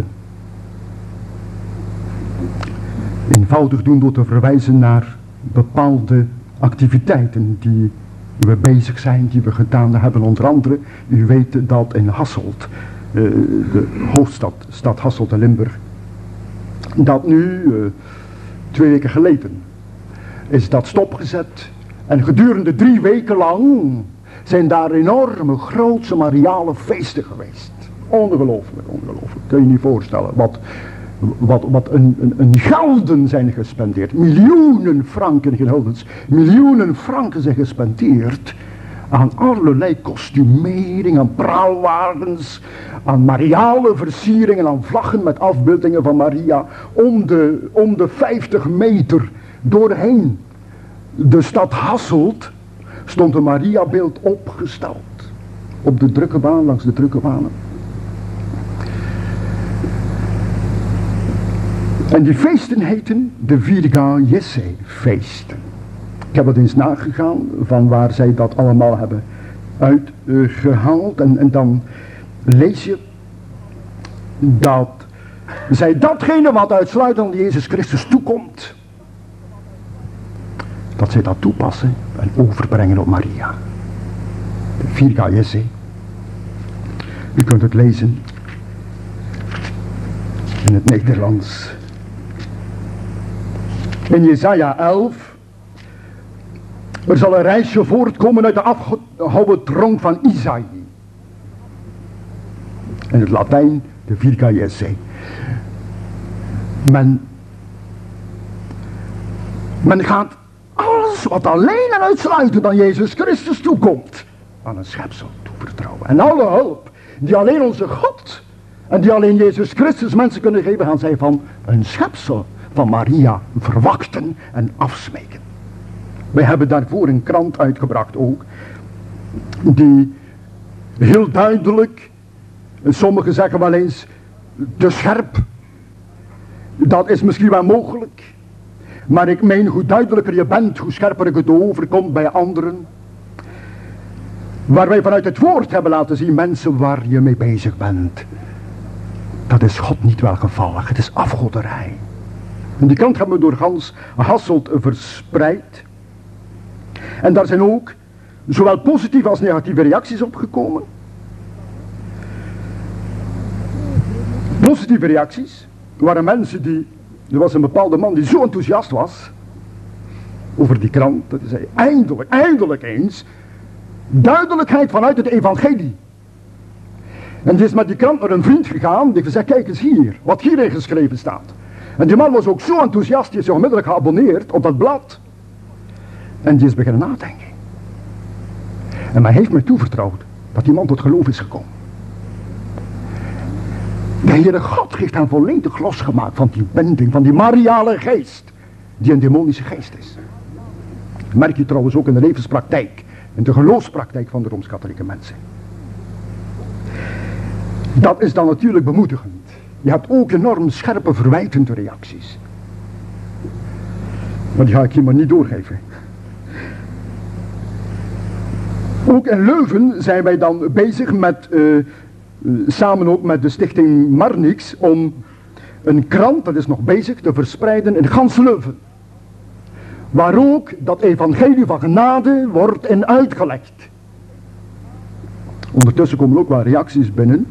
eenvoudig doen door te verwijzen naar bepaalde activiteiten die we bezig zijn, die we gedaan hebben. Onder andere, u weet dat in Hasselt, uh, de hoofdstad, stad Hasselt in Limburg, dat nu, uh, twee weken geleden, is dat stopgezet. En gedurende drie weken lang zijn daar enorme, grootse mariale feesten geweest. Ongelooflijk, ongelooflijk. Kun je je niet voorstellen. Wat, wat, wat een, een, een gelden zijn gespendeerd. Miljoenen franken, geen guldens. Miljoenen franken zijn gespendeerd aan allerlei kostumering, aan praalwagens, aan mariale versieringen, aan vlaggen met afbeeldingen van Maria. Om de, om de vijftig meter doorheen de stad Hasselt stond een Mariabeeld opgesteld. Op de drukke baan, langs de drukke banen. En die feesten heten de Virga Jesse feesten. Ik heb het eens nagegaan van waar zij dat allemaal hebben uitgehaald. Uh, en, en dan lees je dat zij datgene wat uitsluitend aan Jezus Christus toekomt, dat zij dat toepassen en overbrengen op Maria. De Virga Jesse. U kunt het lezen in het Nederlands. In Jesaja elf. Er zal een reisje voortkomen uit de afgehouwen tronk van Isaïe. In het Latijn de Virga Jesse. Men, men gaat alles wat alleen en uitsluitend aan Jezus Christus toekomt, aan een schepsel toevertrouwen. En alle hulp die alleen onze God en die alleen Jezus Christus mensen kunnen geven, gaan zij van een schepsel van Maria verwachten en afsmeken. Wij hebben daarvoor een krant uitgebracht ook, die heel duidelijk, sommigen zeggen wel eens te scherp, dat is misschien wel mogelijk, maar ik meen hoe duidelijker je bent, hoe scherper het overkomt bij anderen. Waar wij vanuit het woord hebben laten zien, mensen, waar je mee bezig bent, dat is God niet welgevallig, het is afgodderij. En die kant hebben we door gans Hasselt verspreid. En daar zijn ook zowel positieve als negatieve reacties op gekomen. Positieve reacties waren mensen die, er was een bepaalde man die zo enthousiast was over die krant, dat hij zei, eindelijk, eindelijk eens, duidelijkheid vanuit het evangelie. En die is met die krant naar een vriend gegaan, die heeft gezegd, kijk eens hier, wat hierin geschreven staat. En die man was ook zo enthousiast, die is zich onmiddellijk geabonneerd op dat blad. En die is beginnen nadenken. En men heeft mij toevertrouwd dat die man tot geloof is gekomen. De Heere God heeft hem volledig losgemaakt van die binding, van die mariale geest, die een demonische geest is. Dat merk je trouwens ook in de levenspraktijk, in de geloofspraktijk van de Rooms-Katholieke mensen. Dat is dan natuurlijk bemoedigend. Je hebt ook enorm scherpe verwijtende reacties. Maar die ga ik hier maar niet doorgeven. Ook in Leuven zijn wij dan bezig met, uh, samen ook met de stichting Marnix, om een krant, dat is nog bezig, te verspreiden in gans Leuven. Waar ook dat evangelie van genade wordt in uitgelegd. Ondertussen komen ook wel reacties binnen.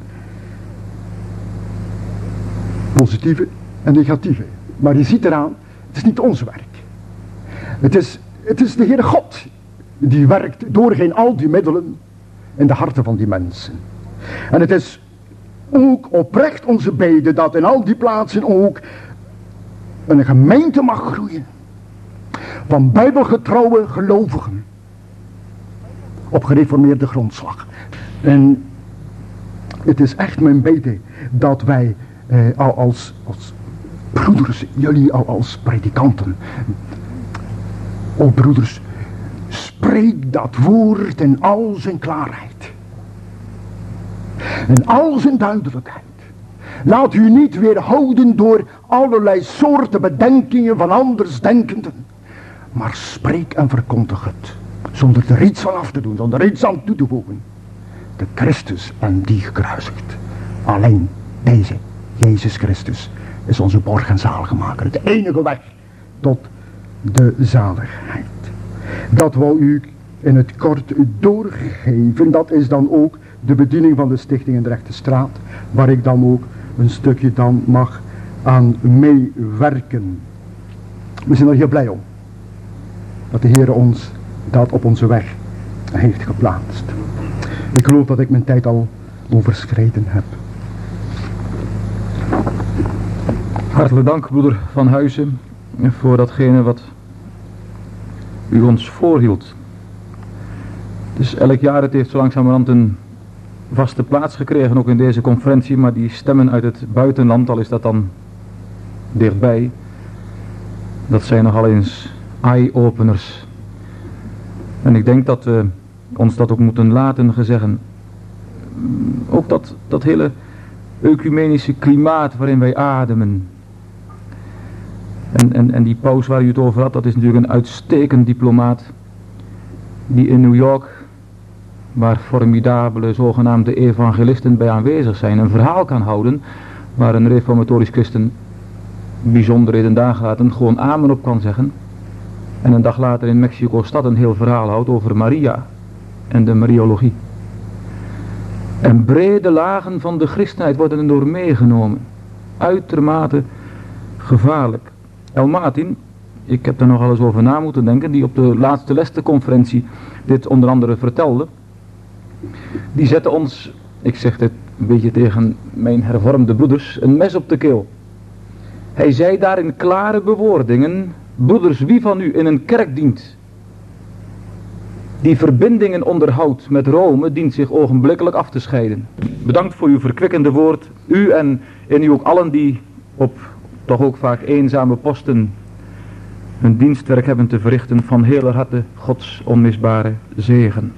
Positieve en negatieve. Maar je ziet eraan, het is niet ons werk. Het is, het is de Heere God die werkt doorheen al die middelen in de harten van die mensen. En het is ook oprecht onze bede dat in al die plaatsen ook een gemeente mag groeien. Van bijbelgetrouwe gelovigen. Op gereformeerde grondslag. En het is echt mijn bede dat wij eh, al als, als broeders, jullie al als predikanten. O broeders, spreek dat woord in al zijn klaarheid. In al zijn duidelijkheid. Laat u niet weerhouden door allerlei soorten bedenkingen van andersdenkenden. Maar spreek en verkondig het. Zonder er iets van af te doen, zonder er iets aan toe te voegen. De Christus en die gekruisigd. Alleen deze, Jezus Christus, is onze borg en zaligmaker. De enige weg tot de zaligheid. Dat wou u in het kort doorgeven. Dat is dan ook de bediening van de Stichting in de Rechte Straat. Waar ik dan ook een stukje dan mag aan meewerken. We zijn er heel blij om. Dat de Heer ons dat op onze weg heeft geplaatst. Ik geloof dat ik mijn tijd al overschreden heb. Hartelijk dank, broeder Van Huizen, voor datgene wat u ons voorhield. Dus elk jaar, het heeft zo langzamerhand een vaste plaats gekregen, ook in deze conferentie, maar die stemmen uit het buitenland, al is dat dan dichtbij, dat zijn nogal eens eye-openers. En ik denk dat we ons dat ook moeten laten gezeggen. Ook dat, dat hele ecumenische klimaat waarin wij ademen. En, en, en die paus waar u het over had, dat is natuurlijk een uitstekend diplomaat. Die in New York, waar formidabele zogenaamde evangelisten bij aanwezig zijn, een verhaal kan houden. Waar een reformatorisch christen bijzonderheden dagelaten gewoon amen op kan zeggen. En een dag later in Mexico-stad een heel verhaal houdt over Maria en de Mariologie. En brede lagen van de christenheid worden er door meegenomen. Uitermate gevaarlijk. El Martin, ik heb daar nogal eens over na moeten denken, die op de laatste lestenconferentie dit onder andere vertelde. Die zette ons, ik zeg dit een beetje tegen mijn hervormde broeders, een mes op de keel. Hij zei daar in klare bewoordingen: broeders, wie van u in een kerk dient, die verbindingen onderhoudt met Rome, dient zich ogenblikkelijk af te scheiden. Bedankt voor uw verkwikkende woord. U en, en u ook allen die op toch ook vaak eenzame posten hun dienstwerk hebben te verrichten, van heler harte Gods onmisbare zegen.